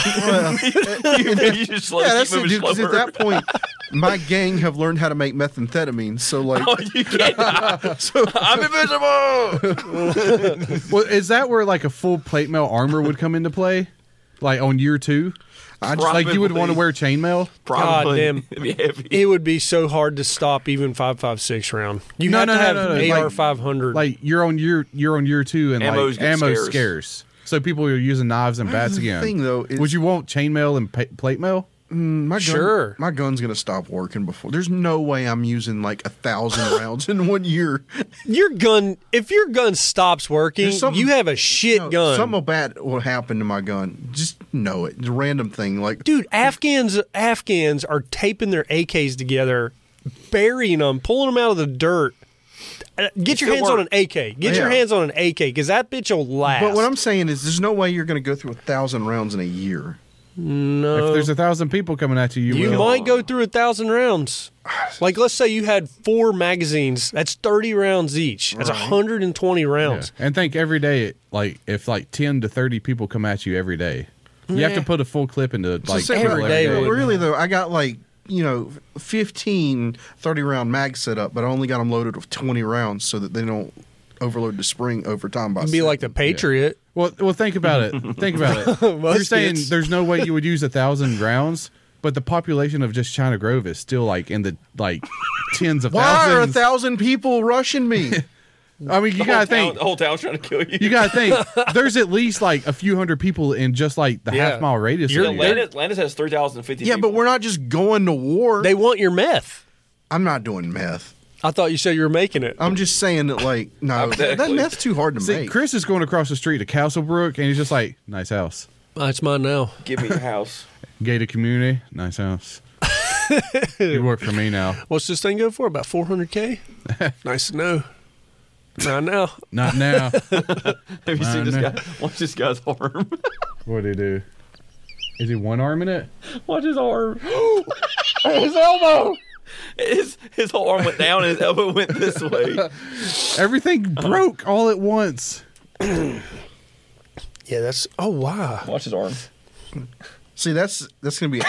You just slowly that's keep it, moving dude. Because slower. at that point, my gang have learned how to make methamphetamine. So like, Oh, you can't. I'm invisible. Well, is that where like a full plate mail armor would come into play? Like on year 2? I just Like you would want to Probably. wear chainmail? Probably. damn. It'd be heavy. It would be so hard to stop even 5.56 round. You No, have no, to no, have no, no. AR 500. Like you're on year 2 and Ammo's like ammo's scarce. scarce. So people are using knives and bats the again. thing, though, is- would you want chainmail and plate mail? my gun, Sure. my gun's gonna stop working before. There's no way I'm using like 1,000 rounds in 1 year. your gun, if your gun stops working, There's something- you have a shit No, gun. Something bad will happen to my gun. Just know it. It's a random thing. Like, Dude, Afghans are taping their AKs together, burying them, pulling them out of the dirt. Get your still hands on work. an AK. Get your Yeah. hands on an AK because that bitch will last. but what I'm saying is, there's no way you're gonna go through 1,000 rounds in a year. no, If there's 1,000 people coming at you, you will. might go through 1,000 rounds. Like, let's say you had 4 magazines. That's 30 rounds each. That's 120 Yeah. rounds. And think every day, like if like 10 to 30 people come at you every day, you have to put a full clip into like say people every day would- Really though, I got like 15 30-round mags set up, but I only got them loaded with 20 rounds so that they don't overload the spring over time. By It'd be like the Patriot. Well, think about it. Think about it. You're saying Muskets. there's no way you would use 1,000 rounds, but the population of just China Grove is still like in the like tens of why are thousands. 1,000 people rushing me? I mean, you gotta think. The whole town's trying to kill you. You gotta think. There's at least like a few hundred people in just like the Yeah. half-mile radius. Yeah, of you. Landis has 3,050 Yeah, people. but we're not just going to war. They want your meth. I'm not doing meth. I thought you said you were making it. I'm just saying that, like, no, that Hypothetically. meth's too hard to See, make. Chris is going across the street to Castlebrook, and he's just like, "Nice house, It's mine now. Give me your house. gated community, nice house." You work for me now. What's this thing go for? About 400K? Nice to know. Not now. Not now. Have you seen this know. guy? Watch this guy's arm. What did he do? Is he one arm in it? Watch his arm. His elbow. His whole arm went down and his elbow went this way. Everything broke all at once. Yeah, that's. Oh, wow. Watch his arm. See, that's gonna be.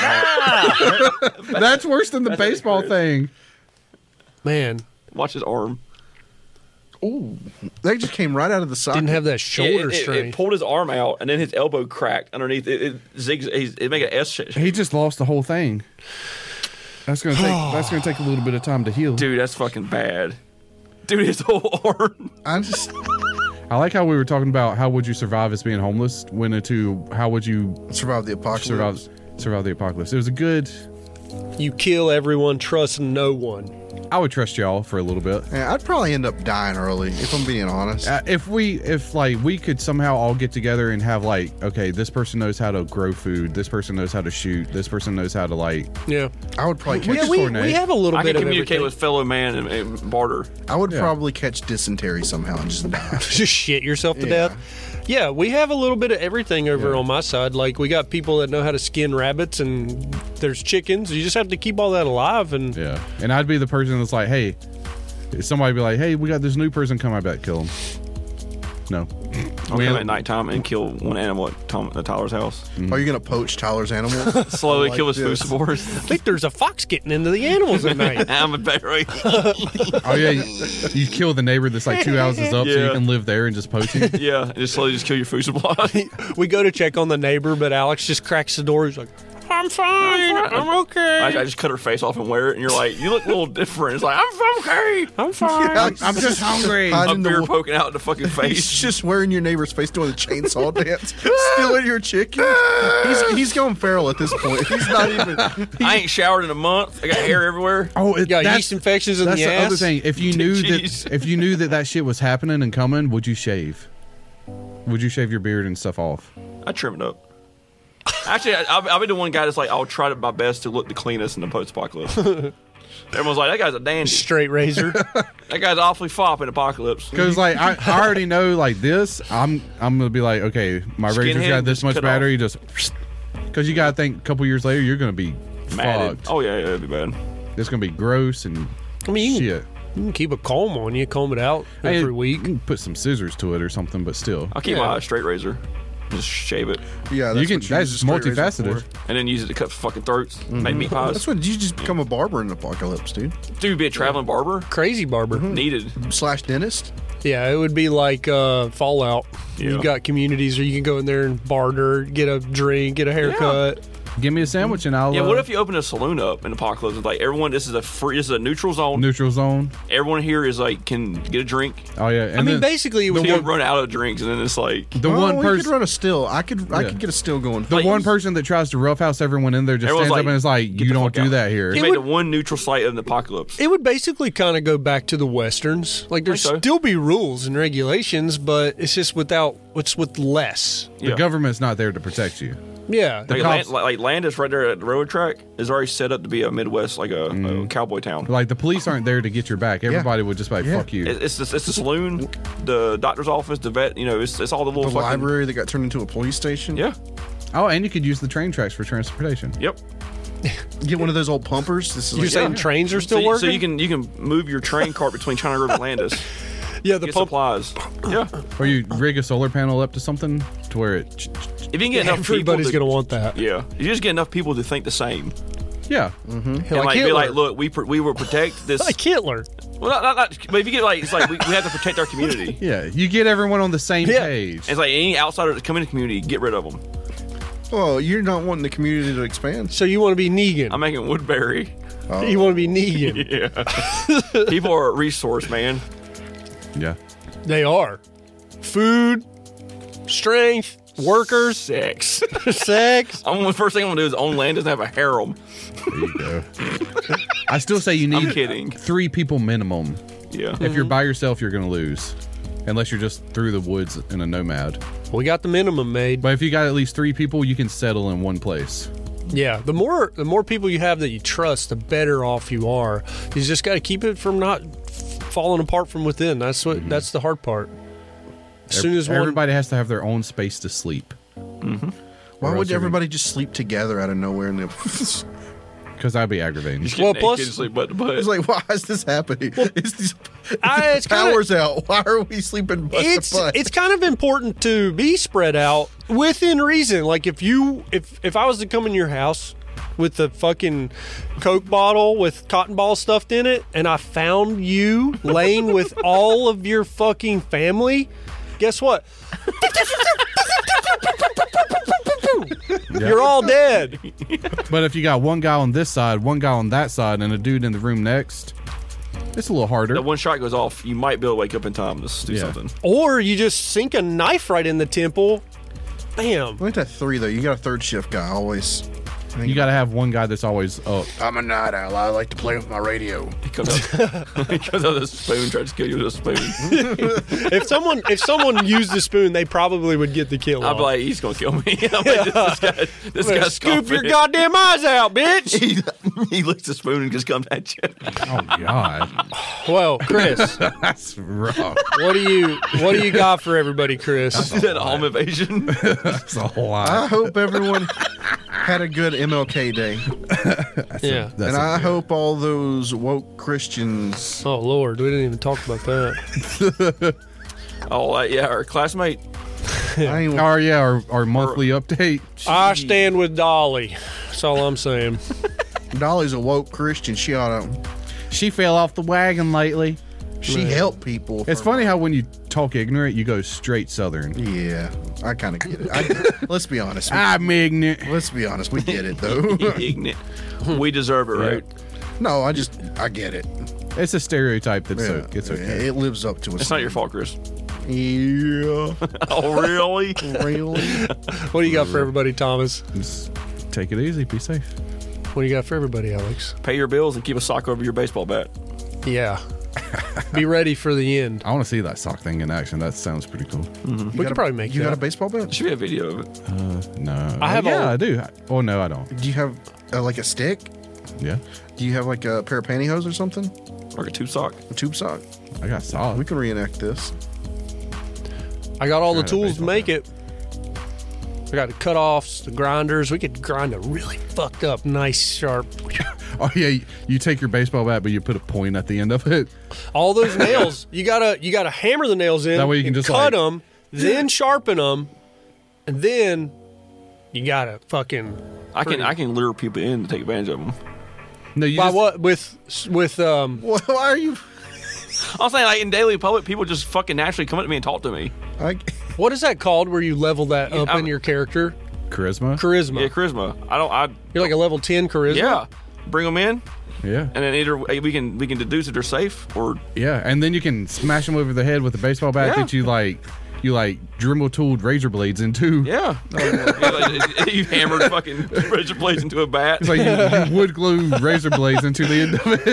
That's worse than the baseball thing. Man, Watch his arm. Ooh, they just came right out of the socket. didn't have that shoulder It strength. pulled his arm out, and then his elbow cracked underneath. It made an S shape. He just lost the whole thing. That's gonna take a little bit of time to heal. Dude, that's fucking bad. Dude, his whole arm. I'm just. I like how we were talking about how would you survive as being homeless, went into how would you Survive the apocalypse. survive the apocalypse. It was a good. You kill everyone, trust no one. I would trust y'all for a little bit. Yeah, I'd probably end up dying early if I'm being honest. If like we could somehow all get together and have like, okay, this person knows how to grow food, this person knows how to shoot, this person knows how to like. Yeah. I would probably catch. Yeah, we coordinate. have a little I bit can of communicate everything. with fellow man and barter. I would Yeah. probably catch dysentery somehow and just die. Just shit yourself to Yeah. death. Yeah, we have a little bit of everything over on my side. Like, we got people that know how to skin rabbits, and there's chickens. You just have to keep all that alive. And Yeah, and I'd be the person that's like, hey, if somebody be like, hey, we got this new person coming, I bet kill him. No, I'll come at nighttime and kill one animal at Tyler's house. Are you gonna poach Tyler's animals? Slowly like kill his this. food spores. I think there's a fox getting into the animals at night. I'm a better. oh yeah, you kill the neighbor that's like 2 houses up, so you Yeah. can live there and just poach him. Yeah, and just slowly just kill your food supply. We go to check on the neighbor, but Alex just cracks the door. He's like, I'm fine. I'm okay. I just cut her face off and wear it, and you're like, you look a little different. It's like, I'm okay. I'm fine. I'm just hungry. A Hiding beer the, poking out in the fucking he's face. just wearing your neighbor's face doing the chainsaw dance, stealing your chicken. He's going feral at this point. He's not even. I ain't showered in a month. I got hair everywhere. Oh, You got that's, yeast infections in that's the the ass. other thing. If you knew Jeez. that, if you knew that shit was happening and coming, would you shave? Would you shave your beard and stuff off? I trim it up. Actually, I'll be the one guy that's like, I'll try my best to look the cleanest in the post-apocalypse. Everyone's like, that guy's a dandy. Straight razor. That guy's awfully fop in apocalypse. Because like I already know like this, I'm gonna be like, okay, my razor's Skinhead, got this just much cut battery, just because you gotta think a couple years later you're gonna be Matted. fucked. Oh yeah, it'd be bad. It's gonna be gross and I mean, you shit. can keep a comb on you, comb it out Hey, every you week. can put some scissors to it or something, but still, I'll keep Yeah. my straight razor. Just shave it. Yeah, you that's can. what That's use a straight razor multifaceted. for. And then use it to cut fucking throats. Make meat pies. That's what you just become a barber in apocalypse, dude. Dude, be a traveling barber. Crazy barber. Needed. / dentist. Yeah, it would be like Fallout. Yeah. You've got communities where you can go in there and barter, get a drink, get a haircut. Give me a sandwich and I'll. Yeah, what if you open a saloon up in apocalypse? It's like everyone, this is a neutral zone. neutral zone? Everyone here is like can get a drink. Oh yeah, and I mean, then basically, it was You run out of drinks, and then it's like the Oh, one we could person. run a still. I could Yeah. get a still going. The Like, one person that tries to roughhouse everyone in there just Everyone's stands up like, and is like, "Get "You the don't fuck do out." that here." He It made would- the one neutral site of the apocalypse. It would basically kind of go back to the westerns. Like there'd Think so. still be rules and regulations, but it's just with less. The Yeah. government's not there to protect you. Yeah. The Like, cops- like Landis right there at the railroad track is already set up to be a Midwest, like a cowboy town. Like the police aren't there to get your back. Everybody would just be like, Yeah. "Fuck you." It's the saloon, the doctor's office, the vet. You know, it's all the little The fucking library that got turned into a police station. Yeah. Oh, and you could use the train tracks for transportation. Yep. Get one of those old pumpers. This is You're like, saying trains are still working? So you can move your train cart between China River and Landis. yeah, the Get pump. supplies. Yeah. Or you rig a solar panel up to something to where it. If you can get enough Everybody's people going to want that. Yeah. You just get enough people to think the same. Yeah. And Like like be Hitler. like, look, we will protect this. Like Hitler. Well, not, but if you get like, it's like we have to protect our community. Yeah. You get everyone on the same Yeah. page. And it's like any outsider that come in the community, get rid of them. Oh, you're not wanting the community to expand. So you want to be Negan. I'm making Woodbury. You want to be Negan. Yeah. People are a resource, man. Yeah. They are. Food, strength, workers, Sex. sex. The first thing I'm gonna do is own land doesn't have a harem. There you go. I still say you I'm need kidding. 3 people minimum. Yeah. If you're by yourself, you're going to lose. Unless you're just through the woods in a nomad. We got the minimum made. But if you got at least 3 people, you can settle in one place. Yeah, the more people you have that you trust, the better off you are. You just got to keep it from not falling apart from within. That's that's the hard part. As soon as one, Everybody has to have their own space to sleep. Why else would you're everybody just sleep together out of nowhere? And Because that'd be aggravating. Just Well, get plus- naked, sleep butt to butt. it's like, why is this happening? It's it's kinda- power's out. Why are we sleeping butt to butt? it's kind of important to be spread out within reason. Like if I was to come in your house with the fucking Coke bottle with cotton balls stuffed in it, and I found you laying with all of your fucking family, guess what? You're all dead. But if you got one guy on this side, one guy on that side, and a dude in the room next, it's a little harder. that one shot goes off, you might be able to wake up in time to do Yeah. something. Or you just sink a knife right in the temple. Bam. I think that 3 though. You got a third shift guy always. You got to have one guy that's always up. I'm a night owl. I like to play with my radio. He comes out, he comes out with a spoon, tries to kill you with a spoon. If someone used the spoon, they probably would get the kill. I'd off. be like, he's gonna kill me. I'm like, this guy's Scoop your confident. goddamn eyes out, bitch. He licks the spoon and just comes at you. Oh, God. Well, Chris, That's rough. what do you got for everybody, Chris? Is that a home invasion? That's a lot. I hope everyone had a good MLK Day, Yeah. That's and a I good- hope all those woke Christians. Oh Lord, we didn't even talk about that. Oh, yeah, our classmate. I ain't, Oh, yeah, our monthly update. I stand with Dolly. That's all I'm saying. Dolly's a woke Christian. She ought to. She fell off the wagon lately. She helped people. It's funny how when you talk ignorant, you go straight Southern. Yeah, I kind of get it. Let's be honest. I'm ignorant. Let's be honest. We get it though. Ignorant. We deserve it, right? No, I get it. It's a stereotype that's Yeah, it's okay. It lives up to us. It's not your fault, Chris. Yeah. Oh, really? Really? What do you got for everybody, Thomas? Just take it easy. Be safe. What do you got for everybody, Alex? Pay your bills and keep a sock over your baseball bat. Yeah. Be ready for the end. I want to see that sock thing in action. That sounds pretty cool. We could probably make You that. got a baseball bat? There should be a video of it. No, I have Yeah, all- I do. Oh no, I don't. Do you have like a stick? Yeah, Do you have like a pair of pantyhose or something? Like a tube sock. A tube sock? I got solid. We can reenact this. I got all the Trying to tools to baseball make it. I got the cutoffs, the grinders. We could grind a really fucked up, nice, sharp. Oh yeah, you take your baseball bat, but you put a point at the end of it. All those nails. You gotta hammer the nails in. That way you can and just, cut like- them, then sharpen them, and then you gotta fucking. I can lure people in to take advantage of them. No, you By just, what with Why are you? I'm saying, like, in daily public, people just fucking naturally come up to me and talk to me. what is that called where you level that up I'm- in your character? charisma. Charisma. Yeah, charisma. You're like a level 10 charisma. Yeah. Bring them in, Yeah, and then either we can deduce that they're safe, or yeah, and then you can smash them over the head with a baseball bat Yeah. that you like Dremel tooled razor blades into. yeah, you hammered fucking razor blades into a bat. It's like you wood glue razor blades into the end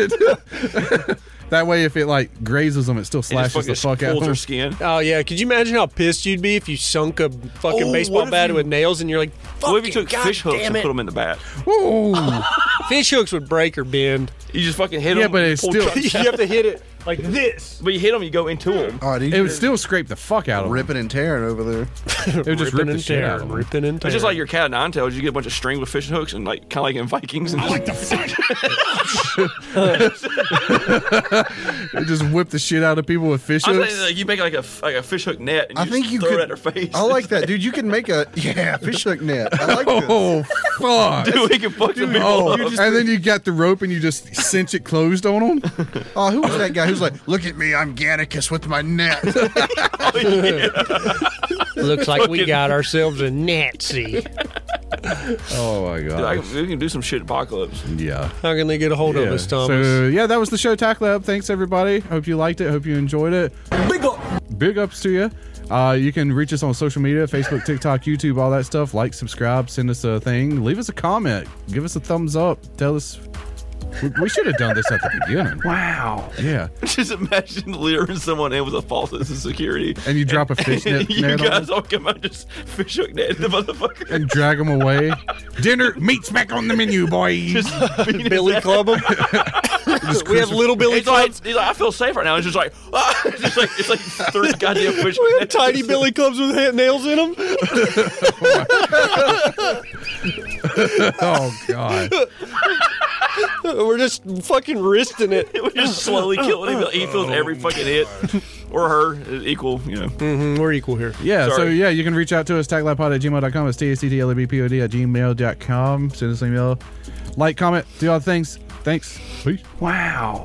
of it. That way, if it like grazes them, it still It just slashes the fuck out pulls of their them. skin. Oh yeah, could you imagine how pissed you'd be if you sunk a fucking Oh, baseball what if bat you- with nails and you're like, What if you fucking took fish hooks and goddamn put it. them in the bat? Ooh. Fish hooks would break or bend. You just fucking hit Yeah, them. but it's still- you have to hit it like this. But you hit them, you go into them. Oh, dude, It would still scrape the fuck out of them. ripping and tearing over there. It would just rip the shit out of them. ripping and tearing. It's just like your cat of nine tails. You get a bunch of string with fishing hooks and like kind of like in Vikings. And It just whip the shit out of people with fish I'm hooks. saying, like, you make like a fish hook net and I you think just you throw could. it at their face. I like that, dude. You can make a fish hook net. I like this. Oh fuck! Dude, we can fuck some people Oh, up. and then you got the rope and you just cinch it closed on them. Oh, who was that guy who's like, look at me, I'm Gannicus with my net. looks like we got ourselves a Nazi. Oh my Dude, god! we can do some shit apocalypse. Yeah. How can they get a hold of us, Thomas? So yeah, that was the show Tack Lab. Thanks everybody. Hope you liked it. Hope you enjoyed it. Big ups to you. You can reach us on social media, Facebook, TikTok, YouTube, all that stuff. Like, subscribe, send us a thing, leave us a comment, give us a thumbs up, tell us. We should have done this at the beginning. Wow. Yeah. Just imagine luring someone in with a false sense of security. And you drop a fish net, You net on guys them all come out just fish hook net the motherfucker. and drag them away. Dinner, meat's back on the menu, boys. Just beating Billy his Club 'em. We have little Billy He's like, Clubs. I feel safe right now. It's just like, it's like 30 goddamn fish. We have tiny Billy Clubs with nails in them. Oh god. We're just fucking wristing it. We're just slowly killing him. He feels every fucking hit. Or her is equal, you know. We're equal here. Yeah, so Sorry. yeah, you can reach out to us, taglabpod@gmail.com. It's tactlabpod@gmail.com. Send us an email. Like, comment, do all the things. Thanks. Peace. Wow.